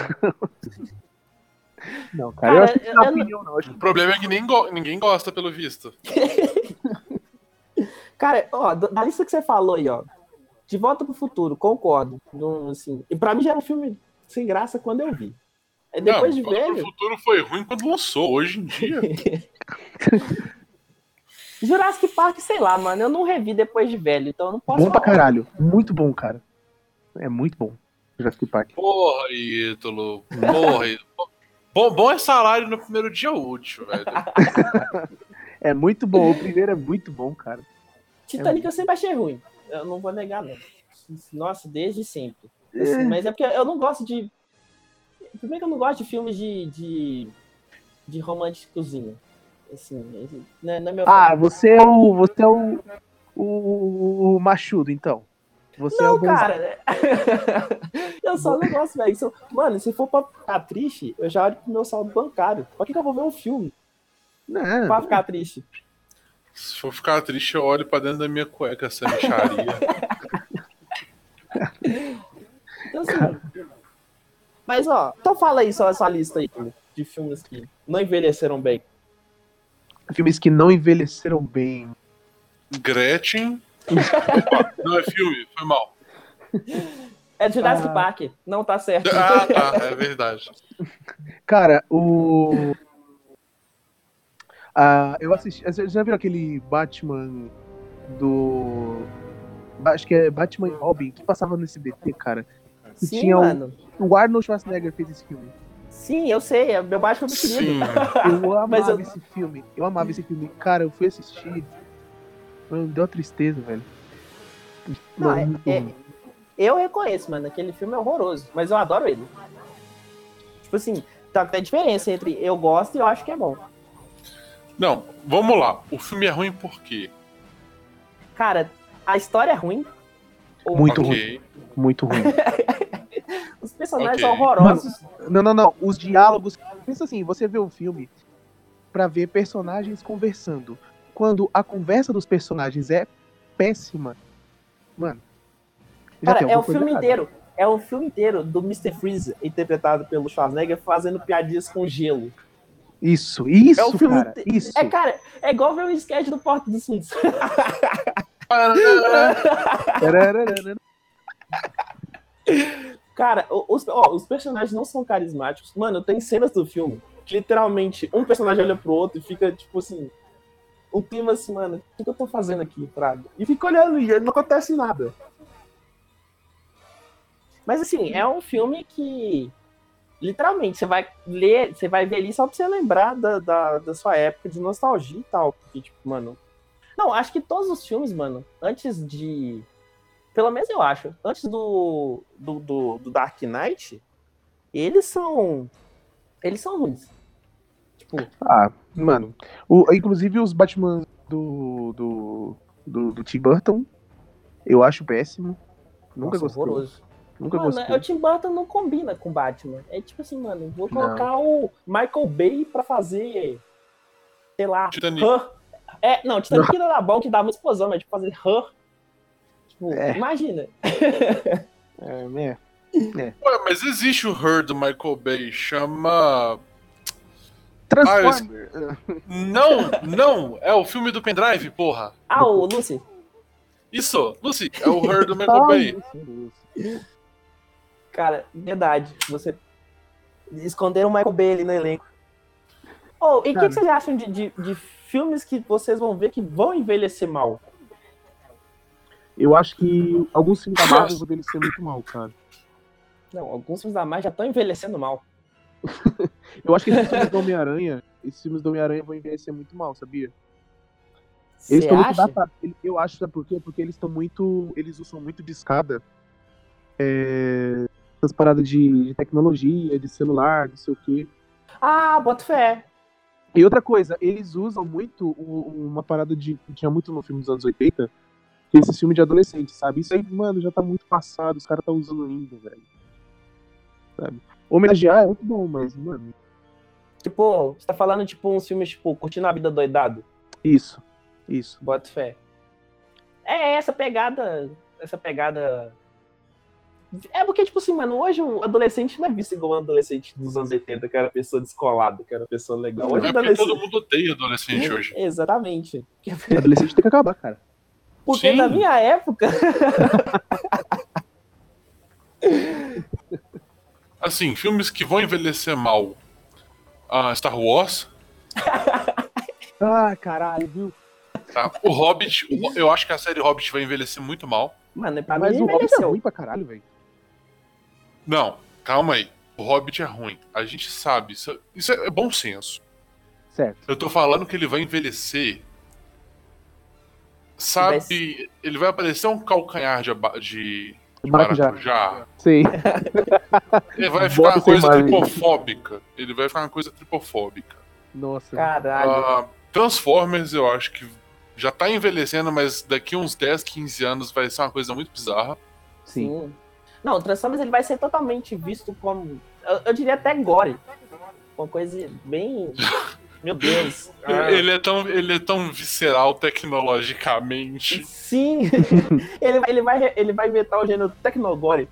Não, cara, eu acho que não é eu opinião, não. O problema é que ninguém gosta, pelo visto. Cara, ó, da lista que você falou aí, ó. De Volta pro Futuro, concordo. Assim, e pra mim já era um filme sem graça quando eu vi. Aí depois de velho. O futuro foi ruim quando lançou, hoje em dia. Jurassic Park, sei lá, mano. Eu não revi depois de velho, então eu não posso. Bom pra caralho. Muito bom, cara. É muito bom. Jurassic Park. Porra, Ítalo. Porra, Ítalo. Bom é salário no primeiro dia útil, velho. É muito bom. O primeiro é muito bom, cara. Titanic eu sempre achei ruim. Eu não vou negar, não. Nossa, desde sempre. Assim, mas é porque eu não gosto de. Primeiro que eu não gosto de filmes de românticozinho. Assim, não é meu filme. Você é o machudo, então. Você não, é o cara. Eu só não gosto, velho. Mano, se for pra ficar triste, eu já olho pro meu saldo bancário. Pra que eu vou ver um filme? Não. Pra ficar triste. Se for ficar triste, eu olho pra dentro da minha cueca, essa micharia. Então, assim, mas, ó, então fala aí só essa lista aí de filmes que não envelheceram bem. Filmes que não envelheceram bem. Gretchen. Não é filme, foi mal. É Jurassic Park, não tá certo. Tá, é verdade. Cara, eu assisti. Você já viu aquele Batman do. Acho que é Batman e Robin, que passava no SBT, cara? Sim, tinha mano. O Arnold Schwarzenegger fez esse filme. Sim, eu sei, é meu Batman preferido. Eu amava esse filme. Eu amava esse filme. Cara, eu fui assistir. Mano, deu uma tristeza, velho. Não, eu reconheço, mano, aquele filme é horroroso, mas eu adoro ele. Tipo assim, tem diferença entre eu gosto e eu acho que é bom. Não, vamos lá. O filme é ruim por quê? Cara, a história é ruim. Muito ruim. Muito ruim. Os personagens são horrorosos. Mano, não. Os diálogos. Pensa assim, você vê o filme pra ver personagens conversando. Quando a conversa dos personagens é péssima, mano. Cara, é o filme inteiro. É o filme inteiro do Mr. Freeze, interpretado pelo Schwarzenegger, fazendo piadinhas com gelo. Isso, é o filme cara. Isso. Cara, é igual ver o sketch do Porta dos Fundos. Cara, os personagens não são carismáticos. Mano, tem cenas do filme que literalmente um personagem olha pro outro e fica tipo assim, um clima assim, mano, o que eu tô fazendo aqui, Prado? E fica olhando e não acontece nada. Mas assim, é um filme que literalmente você vai ver ali só pra você lembrar da sua época de nostalgia e tal. Porque, tipo, mano. Não, acho que todos os filmes, mano, antes de. Pelo menos eu acho, antes do Dark Knight, eles são ruins. Tipo. Mano. Inclusive os Batman do Tim Burton, eu acho péssimo. Nunca gostei. Horroroso. Nunca mano, gostei. O Tim Burton não combina com Batman. É tipo assim, mano, vou colocar o Michael Bay pra fazer, sei lá, Titanic. Não, Titanic era bom que dava uma explosão, mas tipo, fazer tipo, imagina. Ué, mas existe o Her do Michael Bay, chama... Transformer. Não, é o filme do pendrive, porra. O Lucy. Isso, Lucy, é o Her do Michael Bay. Cara, verdade. Você esconderam o Michael Bay ali no elenco. E o que vocês acham de filmes que vocês vão ver que vão envelhecer mal? Eu acho que alguns filmes da Marvel vão envelhecer muito mal, cara. Não, alguns filmes da Marvel já estão envelhecendo mal. Eu acho que esses filmes do Homem-Aranha vão envelhecer muito mal, sabia? Eles Você estão muito acha? datados. Eu acho, sabe por quê? Porque eles estão muito. Eles usam muito de escada. Essas paradas de tecnologia, de celular, não sei o quê. Ah, boto fé. E outra coisa, eles usam muito uma parada que tinha muito no filme dos anos 80, que é esse filme de adolescente, sabe? Isso aí, mano, já tá muito passado, os caras tá usando ainda, velho. Sabe? Homenagear é muito bom, mas, mano. Tipo, você tá falando, tipo, uns filmes, tipo, Curtindo a Vida Doidado? Isso. Boto fé. É, essa pegada... É porque, tipo assim, mano, hoje o adolescente não é visto igual um adolescente dos anos 80, que era pessoa descolada, que era pessoa legal. Hoje É o porque adolescente... todo mundo odeia adolescente hoje. Exatamente. Adolescente tem que acabar, cara. Porque Sim. na minha época... Assim, filmes que vão envelhecer mal. Star Wars, Ah, caralho, viu? tá? O Hobbit, eu acho que a série Hobbit vai envelhecer muito mal. Mano, pra Mas mim o Hobbit é envelheceu. ruim pra caralho, velho. Não, calma aí. O Hobbit é ruim. A gente sabe. Isso é bom senso. Certo. Eu tô falando que ele vai envelhecer. Sabe, ele vai aparecer um calcanhar de Maracujá. maracujá. Sei. Ele vai ficar Bota uma essa coisa imagem. tripofóbica. Ele vai ficar uma coisa tripofóbica. Nossa. Caralho. Transformers, eu acho que já tá envelhecendo, mas daqui uns 10, 15 anos vai ser uma coisa muito bizarra. Sim. Não, o Transformers ele vai ser totalmente visto como... Eu diria até gore. Uma coisa bem... Meu Deus. Ele é tão visceral tecnologicamente. Sim. ele vai inventar o gênero Tecnogore.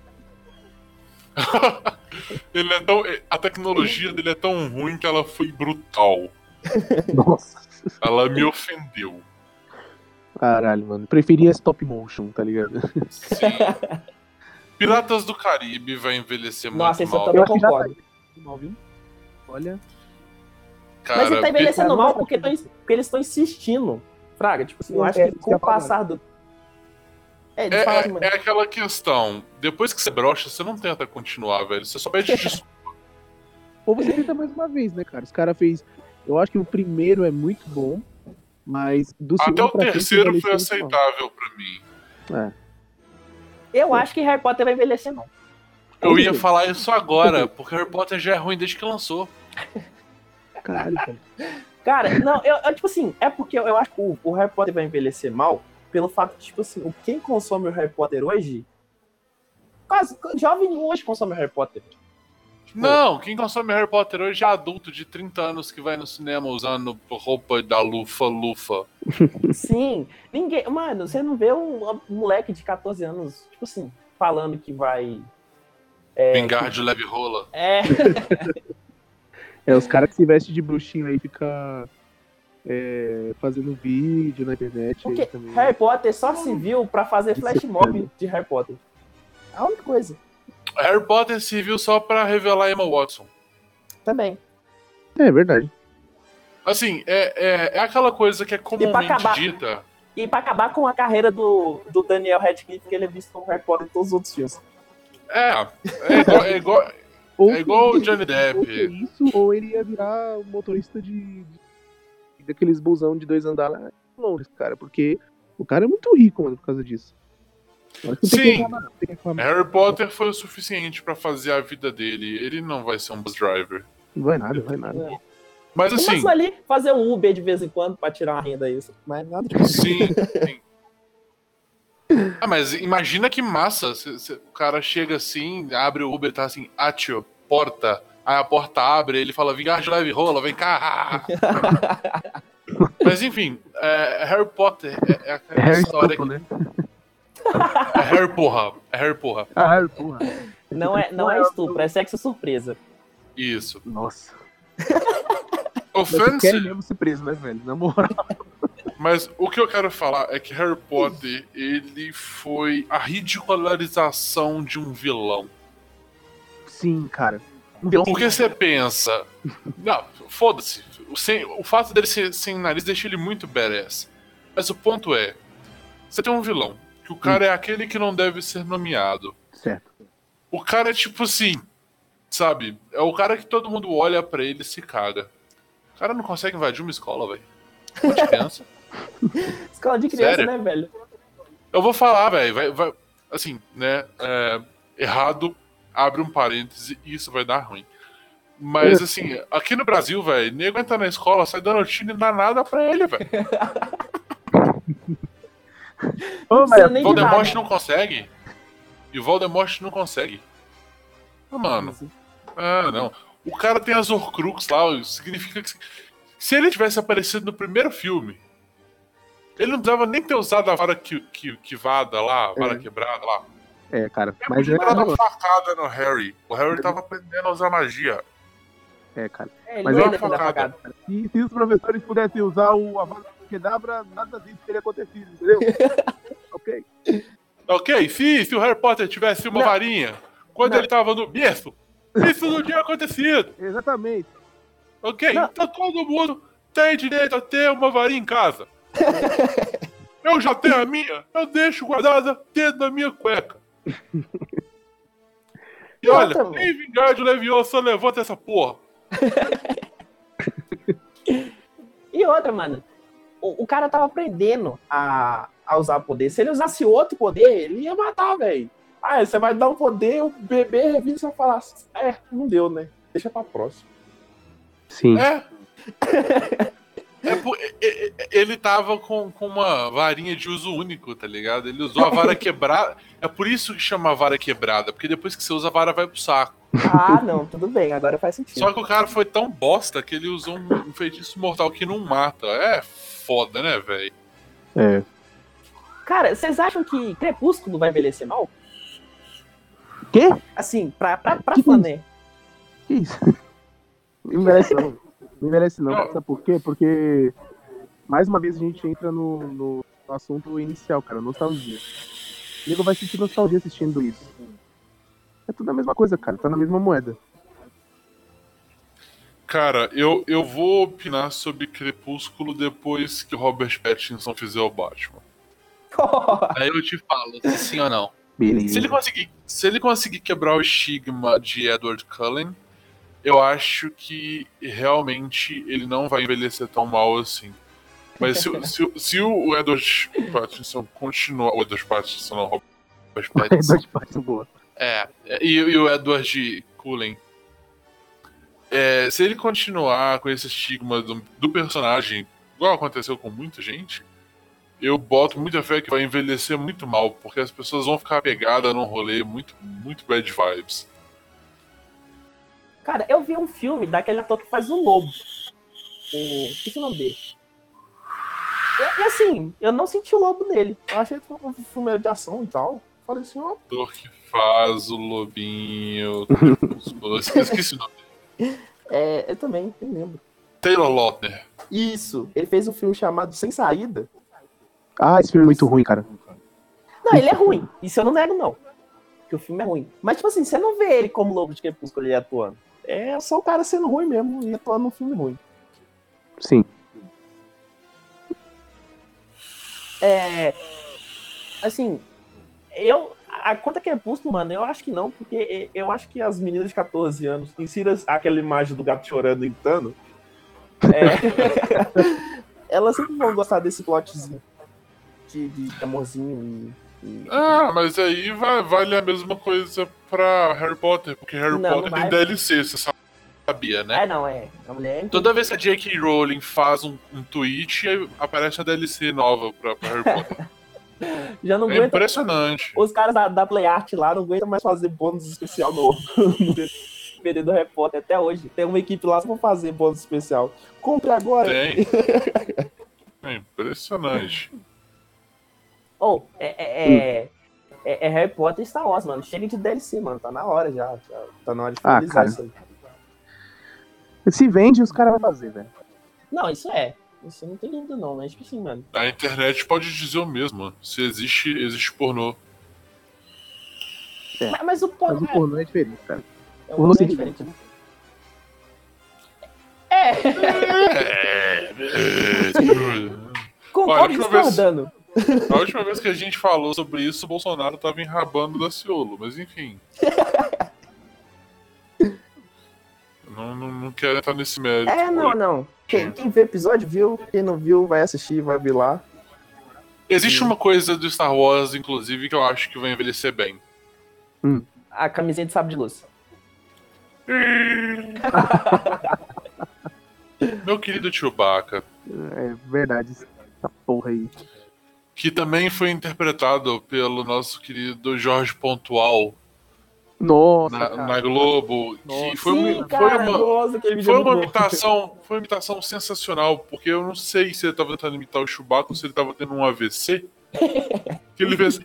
A tecnologia dele é tão ruim que ela foi brutal. Nossa. Ela me ofendeu. Caralho, mano. Preferia stop motion, tá ligado? Sim. Piratas do Caribe vai envelhecer Nossa, muito esse eu mal. também acho que já tá concordo. Mal, viu? Olha. Cara, Mas ele tá envelhecendo Cara, mal não- porque eles estão insistindo. Fraga, tipo assim, eu acho que isso com que eu o ia falar. passar do... eles falam assim, mano. É aquela questão. Depois que você brocha, você não tenta continuar, velho. Você só pede desculpa. Ou você tenta mais uma vez, né, cara? Os caras fez. Eu acho que o primeiro é muito bom, mas do Até segundo o pra frente, terceiro foi envelheceu muito aceitável pra mim. mal. É. Eu acho que Harry Potter vai envelhecer, não. Eu ia falar isso agora, porque Harry Potter já é ruim desde que lançou. Caralho, cara. Cara, não, eu tipo assim, é porque eu acho que o Harry Potter vai envelhecer mal pelo fato de, tipo assim, quem consome o Harry Potter hoje. Quase, jovem hoje consome o Harry Potter. Não, quem consome Harry Potter hoje é adulto de 30 anos que vai no cinema usando roupa da lufa-lufa. Sim, ninguém. Mano, você não vê um moleque de 14 anos, tipo assim, falando que vai. Vingar de leve rola. Os caras que se vestem de bruxinho aí ficam fazendo vídeo na internet. Porque aí também. Harry Potter só se viu pra fazer flash mob de Harry Potter. A única coisa. Harry Potter serviu só pra revelar Emma Watson. Também. É verdade. Assim, é aquela coisa que é comumente acabar- dita. E pra acabar com a carreira do Daniel Radcliffe, que ele é visto como Harry Potter em todos os outros filmes. É igual o Johnny Ou Depp. isso, ou ele ia virar um motorista daqueles busão de 2 andares lá em Londres, cara, porque o cara é muito rico, mano, por causa disso. Eu acho que não tem que Sim. reclamar, não, tem que reclamar. Harry Potter foi o suficiente pra fazer a vida dele. Ele não vai ser um bus driver. Não vai nada, vai nada. Mas assim, Começa ali fazer um Uber de vez em quando pra tirar uma renda isso. Mas nada de sim. Mas imagina que massa. O cara chega assim, abre o Uber, tá assim, Atio, porta. Aí a porta abre, ele fala, Vingar de leve rola, vem cá. Mas enfim, Harry Potter é aquela Harry história Estupro, que... né? É Harry porra. Ah, Harry, porra. Não é estupro, é sexo surpresa. Isso. Nossa. Você quer Offensive. mesmo ser preso, né, velho? Na moral. Mas o que eu quero falar é que Harry Potter, ele foi a ridicularização de um vilão. Sim, cara. Um vilão Porque você pensa... Não, foda-se. O fato dele ser sem nariz deixa ele muito badass. Mas o ponto é... Você tem um vilão, que o cara é aquele que não deve ser nomeado. certo. O cara é tipo assim... Sabe? É o cara que todo mundo olha pra ele e se caga. O cara não consegue invadir uma escola, velho. Um monte de criança. Escola de criança, Sério? né, velho? Eu vou falar, velho. Vai, assim, né? Errado, abre um parêntese e isso vai dar ruim. Mas, assim, aqui no Brasil, velho, nego entra na escola, sai dando tiro e não dá nada pra ele, velho. Ô, Não precisa mas nem O de nada. Voldemort não consegue. E o Voldemort não consegue. Ah, mano. Ah, não. O cara tem as Horcrux lá, significa que se ele tivesse aparecido no primeiro filme, ele não precisava nem ter usado a vara quivada lá, a vara quebrada lá. cara, Ele mas podia ter dado uma é. facada no Harry. O Harry tava aprendendo a usar magia. Cara. Ele Mas não é ia uma defender a facada. facada. Se os professores pudessem usar a vara quebra, nada disso teria acontecido, entendeu? Ok. Ok, se o Harry Potter tivesse uma Não. varinha quando Não. ele tava no berço, isso não tinha acontecido. Exatamente. Ok? Não. Então todo mundo tem direito a ter uma varinha em casa. Eu já tenho a minha, eu deixo guardada dentro da minha cueca. E olha, Exatamente. nem Vingardio Leviosa levanta essa porra. E outra, mano. O cara tava aprendendo a usar poder. Se ele usasse outro poder, ele ia matar, velho. Ah, você vai dar um poder, o bebê revisa e vai falar assim, não deu, né? Deixa pra próxima. Sim. Ele tava com uma varinha de uso único, tá ligado? Ele usou a vara quebrada. É por isso que chama vara quebrada, porque depois que você usa a vara vai pro saco. Ah, não, tudo bem, agora faz sentido. Só que o cara foi tão bosta que ele usou um feitiço mortal que não mata. É foda, né, velho? Cara, vocês acham que Crepúsculo vai envelhecer mal? Quê? Assim, pra fã, né? Que isso? Não merece não. Não merece não. Não. Sabe por quê? Porque, mais uma vez, a gente entra no assunto inicial, cara. Nostalgia. O nego vai sentir nostalgia assistindo isso. É tudo a mesma coisa, cara. Tá na mesma moeda. Cara, eu vou opinar sobre Crepúsculo depois que o Robert Pattinson fizer o Batman. Aí eu te falo se sim ou não. Beleza. Se ele conseguir quebrar o estigma de Edward Cullen, eu acho que realmente ele não vai envelhecer tão mal assim. Mas se o Edward Pattinson continuar. O Edward Pattinson não, o Robert Pattinson. Edward Pattinson, boa. E o Edward Cullen. Se ele continuar com esse estigma do personagem, igual aconteceu com muita gente, eu boto muita fé que vai envelhecer muito mal, porque as pessoas vão ficar apegadas num rolê muito, muito bad vibes. Cara, eu vi um filme daquele ator que faz o Lobo. Esqueci o nome dele. E assim, eu não senti o Lobo nele. Eu achei que foi um filme de ação e tal. Falei assim, ó. Ator que faz o lobinho. Esqueci o nome dele. Eu também, eu lembro. Taylor Lautner. Isso, ele fez um filme chamado Sem Saída. Ah, esse filme é muito ruim, cara. Não, ele é ruim. Isso eu não nego, não. Porque o filme é ruim. Mas, tipo assim, você não vê ele como Lobo de Crepúsculo ele atuando. É só o cara sendo ruim mesmo e atuando num filme ruim. Sim. Assim, a conta Crepúsculo, mano, eu acho que não, porque eu acho que as meninas de 14 anos, insira aquela imagem do gato chorando e gritando, elas sempre vão gostar desse plotzinho de amorzinho e... Mas aí vale a mesma coisa pra Harry Potter, porque Harry Não, Potter não tem vai. DLC, você sabia, né? A mulher... Toda vez que a J.K. Rowling faz um tweet, aí aparece uma DLC nova pra Harry Potter. Já não É aguenta... impressionante. Os caras da Play Art lá não aguentam mais fazer bônus especial no DVD do Harry Potter até hoje. Tem uma equipe lá só pra fazer bônus especial. Compre agora! Tem. É impressionante. Harry Potter e Star Wars, mano. Chega de DLC, mano. Tá na hora já. Tá na hora de Ah, finalizar cara. isso aí. Se vende, os caras vão fazer, velho. Não, isso não tem dúvida não, mas tipo assim, mano. A internet pode dizer o mesmo. Se existe pornô. Mas o pornô Mas o pornô é diferente, cara. é pornô se diferente. Concordo última vez- discordando. A última vez que a gente falou sobre isso, o Bolsonaro tava enrabando da Ciolo, mas enfim. Não quero entrar nesse mérito. Não. Quem viu o episódio viu, quem não viu vai assistir, vai vir lá. Existe uma coisa do Star Wars, inclusive, que eu acho que vai envelhecer bem. A camisinha de sabre de luz. Meu querido Chewbacca. É verdade, essa porra aí. Que também foi interpretado pelo nosso querido Jorge Pontual Nossa, na Globo. Que foi uma imitação sensacional, porque eu não sei se ele tava tentando imitar o Chewbacca ou se ele tava tendo um AVC. Que ele fez.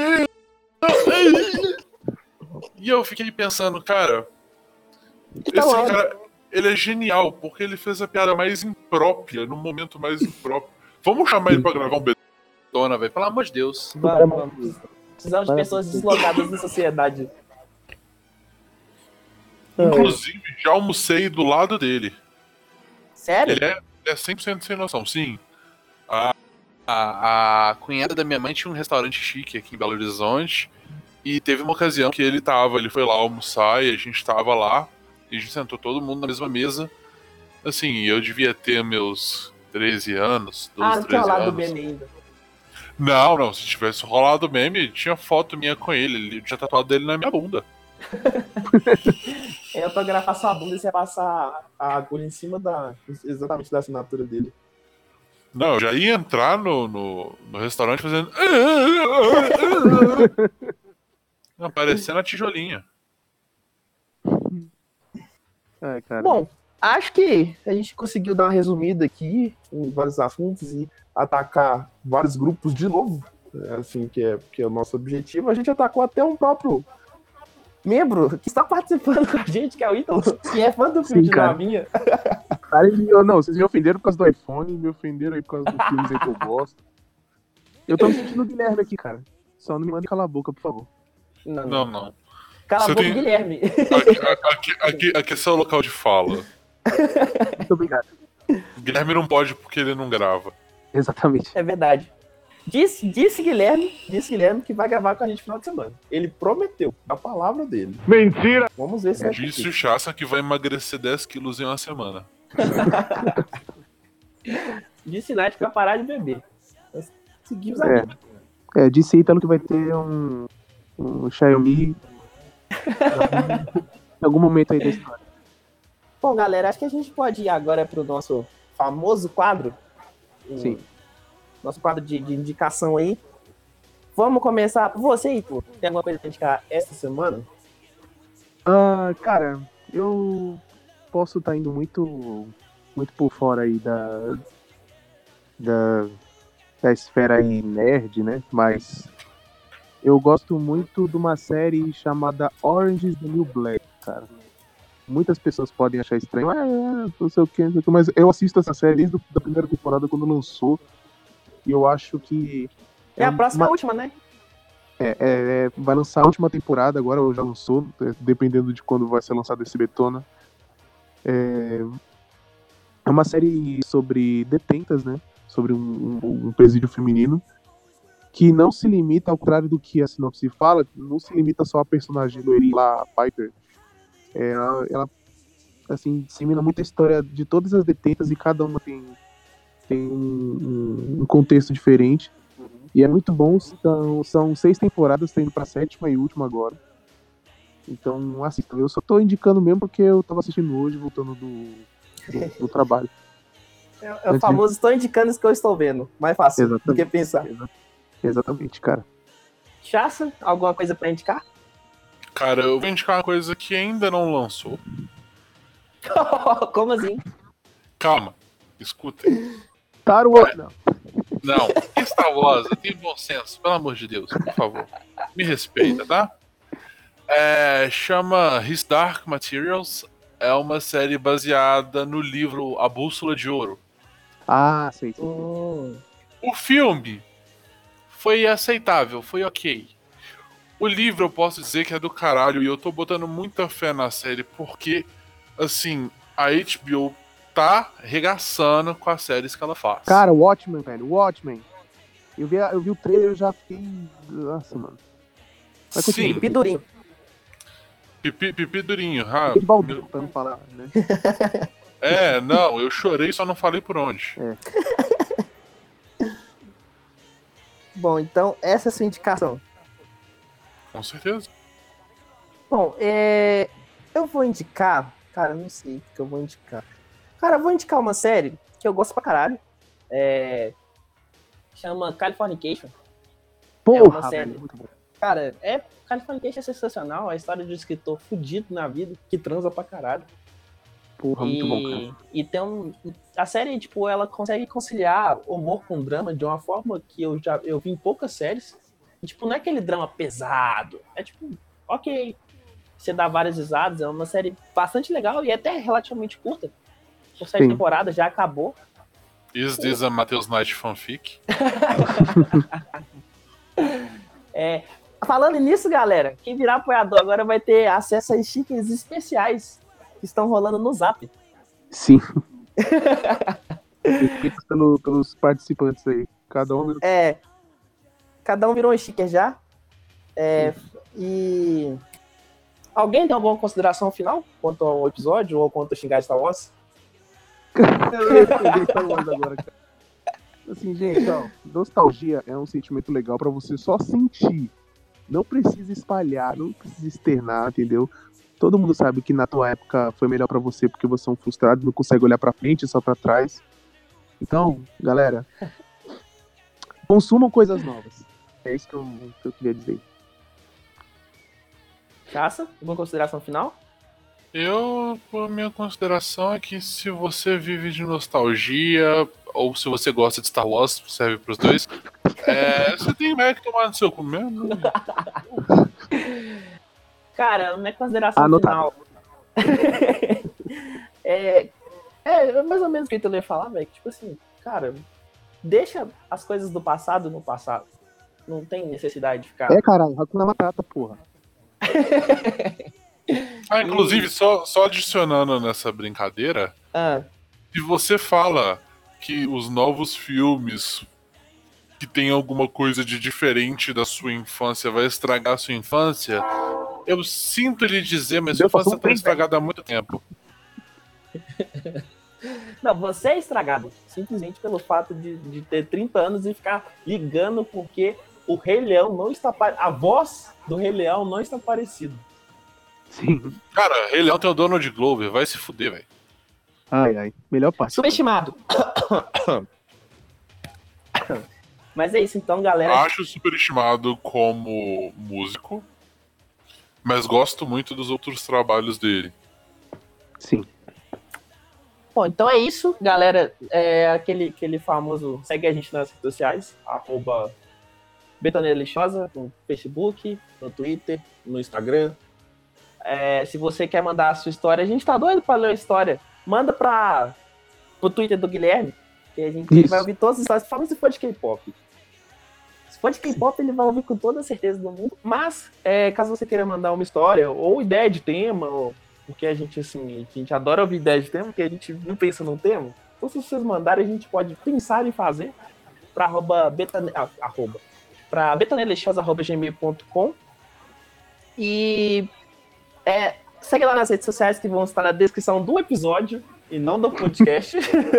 E eu fiquei pensando, cara, esse cara, ele é genial, porque ele fez a piada mais imprópria, no momento mais impróprio. Vamos chamar ele pra gravar um Betona, velho, pelo amor de Deus. Vamos. Precisamos de pessoas deslocadas na sociedade. Inclusive, já almocei do lado dele. Sério? Ele é 100% sem noção, sim. A cunhada da minha mãe tinha um restaurante chique aqui em Belo Horizonte. E teve uma ocasião que ele foi lá almoçar e a gente tava lá. E a gente sentou todo mundo na mesma mesa. Assim, eu devia ter meus 13 anos, 12, não 13 tinha rolado o anos. meme ainda. Não, se tivesse rolado o meme, tinha foto minha com ele tinha tatuado dele na minha bunda. Eu autografar sua bunda e você passar a agulha em cima exatamente da assinatura dele. Não, eu já ia entrar no restaurante fazendo. Aparecendo a tijolinha. Cara. Bom, acho que a gente conseguiu dar uma resumida aqui em vários assuntos e atacar vários grupos de novo. Assim, que é o nosso objetivo. A gente atacou até um próprio membro que está participando com a gente, que é o Ítalo, que é fã do filme de Navinha. Cara, vocês me ofenderam por causa do iPhone, me ofenderam aí por causa dos filmes aí que eu gosto. Eu tô me sentindo o Guilherme aqui, cara. Só não me mande calar a boca, por favor. Não. Cala a boca, Guilherme. Aqui é seu local de fala. Muito obrigado. Guilherme não pode porque ele não grava. Exatamente. É verdade. Disse Guilherme que vai gravar com a gente no final de semana. Ele prometeu, a palavra dele. Mentira! Vamos ver se Disse o Chassa que vai emagrecer 10 quilos em uma semana. Disse Nath que vai parar de beber. Nós seguimos a vida. Disse Ítalo que vai ter um Xiaomi em algum momento aí da história. Bom, galera, acho que a gente pode ir agora pro nosso famoso quadro. Sim. Nosso quadro de indicação aí. Vamos começar por você, Ítalo. Tem alguma coisa pra indicar essa semana? Cara, eu posso estar indo muito por fora aí da esfera aí nerd, né? Mas eu gosto muito de uma série chamada Orange is the New Black, cara. Muitas pessoas podem achar estranho, não sei o que, mas eu assisto essa série desde a primeira temporada quando lançou. E eu acho que... É a próxima última, né? Vai lançar a última temporada agora, ou já lançou, dependendo de quando vai ser lançado esse Betona. É uma série sobre detentas, né? Sobre um presídio feminino, que não se limita, ao contrário do que a sinopse fala, não se limita só a personagem loirinha lá, a Piper. Ela assim, dissemina muita história de todas as detentas e cada uma tem um contexto diferente. E é muito bom. São 6 temporadas, tá indo pra 7ª e última agora. Então assistam. Eu só tô indicando mesmo porque eu tava assistindo hoje, voltando do trabalho. É o famoso, estou indicando isso que eu estou vendo. Mais fácil do que pensar. Exatamente, cara. Chassa, alguma coisa pra indicar? Cara, eu vou indicar uma coisa que ainda não lançou. Como assim? Calma, escutem. Star Wars, Não, Star Wars, tem bom senso, pelo amor de Deus, por favor. Me respeita, tá? Chama His Dark Materials. É uma série baseada no livro A Bússola de Ouro. Sei. O filme foi aceitável, foi ok. O livro eu posso dizer que é do caralho e eu tô botando muita fé na série porque, assim, a HBO tá regaçando com as séries que ela faz. Cara, Watchmen, velho, Watchmen. Eu vi o trailer e já fiquei... Nossa, mano. Sim. Pidurinho. Pipi durinho. Ah, De Baldur, pra não falar, né? não, eu chorei, só não falei por onde. Bom, então essa é a sua indicação. Com certeza. Bom, eu vou indicar... Cara, não sei o que eu vou indicar. Cara, eu vou indicar uma série que eu gosto pra caralho. Chama Californication. Porra, uma série. velho, muito bom. Cara, Californication é sensacional. A história de um escritor fudido na vida, que transa pra caralho. Porra, muito bom, cara. E tem a série, tipo, ela consegue conciliar humor com drama de uma forma que eu vi em poucas séries. E, tipo, não é aquele drama pesado. É tipo, ok. Você dá várias risadas. É uma série bastante legal e até relativamente curta. Por 7 temporadas, já acabou. Is this a Matheus Knight fanfic? Falando nisso, galera, quem virar apoiador agora vai ter acesso a stickers especiais que estão rolando no Zap. Sim. Feitos pelos participantes aí. Cada um. Cada um virou um sticker já. E alguém tem alguma consideração final quanto ao episódio ou quanto a xingar Star Wars? Eu ia pegar Star Wars agora, cara. Assim, gente, ó, nostalgia é um sentimento legal pra você só sentir. Não precisa espalhar, não precisa externar, entendeu? Todo mundo sabe que na tua época foi melhor pra você porque você é um frustrado, não consegue olhar pra frente, só pra trás. Então, galera, consumam coisas novas. É isso que eu queria dizer. Caça, alguma consideração final? A minha consideração é que se você vive de nostalgia, ou se você gosta de Star Wars, serve pros dois, você tem que tomar no seu cu mesmo. Cara, minha consideração Anotado. final é mais ou menos o que eu ia falar, velho. Tipo assim, cara, deixa as coisas do passado no passado. Não tem necessidade de ficar... Caralho, Hakuna Matata, porra. Inclusive, só adicionando nessa brincadeira, se você fala que os novos filmes que tem alguma coisa de diferente da sua infância vai estragar a sua infância, eu sinto lhe dizer, mas sua infância tá estragada há muito tempo. Não, você é estragado. Simplesmente pelo fato de ter 30 anos e ficar ligando porque o Rei Leão não está... A voz do Rei Leão não está parecida. Sim. Cara, Rei Leão tem o Donald Glover, vai se fuder, velho. Ai, melhor parte. Subestimado. Mas é isso então, galera. Acho superestimado como músico, mas gosto muito dos outros trabalhos dele. Sim. Bom, então é isso, galera. Aquele famoso... Segue a gente nas redes sociais, @Betoneira Lixosa, no Facebook, no Twitter, no Instagram. Se você quer mandar a sua história, a gente tá doido pra ler a história. Manda pro Twitter do Guilherme, que a gente vai ouvir todas as histórias. Fala se for de K-pop. Se for de K-pop, ele vai ouvir com toda a certeza do mundo. Mas, caso você queira mandar uma história, ou ideia de tema, porque a gente adora ouvir ideia de tema, porque a gente não pensa num tema. Então, se vocês mandarem, a gente pode pensar em fazer pra betonelixosa@gmail.com. E segue lá nas redes sociais que vão estar na descrição do episódio e não do podcast.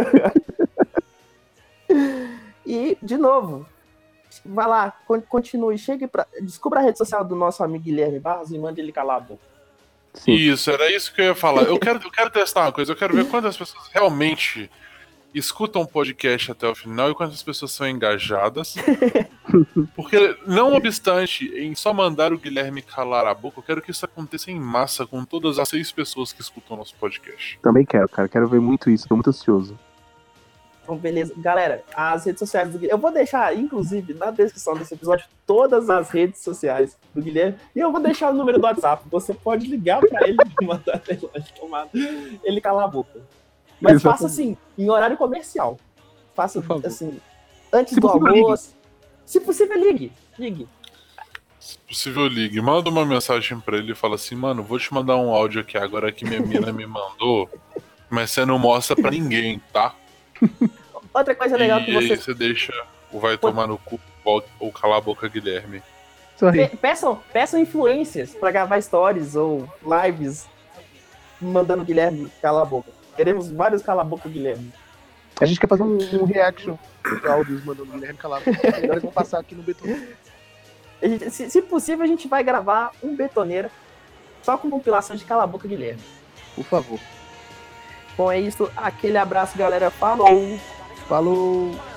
E, de novo, vai lá, continue, descubra a rede social do nosso amigo Guilherme Barros e mande ele calar a boca. Sim. Isso, era isso que eu ia falar. Eu quero testar uma coisa, eu quero ver quantas pessoas realmente escutam o podcast até o final e quantas pessoas são engajadas. Porque, não obstante em só mandar o Guilherme calar a boca, eu quero que isso aconteça em massa com todas as 6 pessoas que escutam o nosso podcast. Também quero, cara. Quero ver muito isso. Tô muito ansioso. Então, beleza. Galera, as redes sociais do Guilherme... Eu vou deixar, inclusive, na descrição desse episódio, todas as redes sociais do Guilherme. E eu vou deixar o número do WhatsApp. Você pode ligar pra ele e mandar ele calar a boca. Mas faça assim, em horário comercial. Faça assim, antes do almoço. Se possível, ligue. Se possível, ligue. Manda uma mensagem pra ele e fala assim, mano, vou te mandar um áudio aqui agora que minha mina me mandou, mas você não mostra pra ninguém, tá? Outra coisa legal que aí você deixa o vai tomar no cu ou calar a boca, Guilherme. Isso aí. Peçam influências pra gravar stories ou lives mandando o Guilherme calar a boca. Queremos vários cala a boca, Guilherme. A gente quer fazer um reaction de áudios mandando o Guilherme calar a boca. Agora eles vão passar aqui no Betoneira. Se possível, a gente vai gravar um Betoneira só com compilação de cala a boca, Guilherme. Por favor. Bom, é isso. Aquele abraço, galera. Falou! Falou!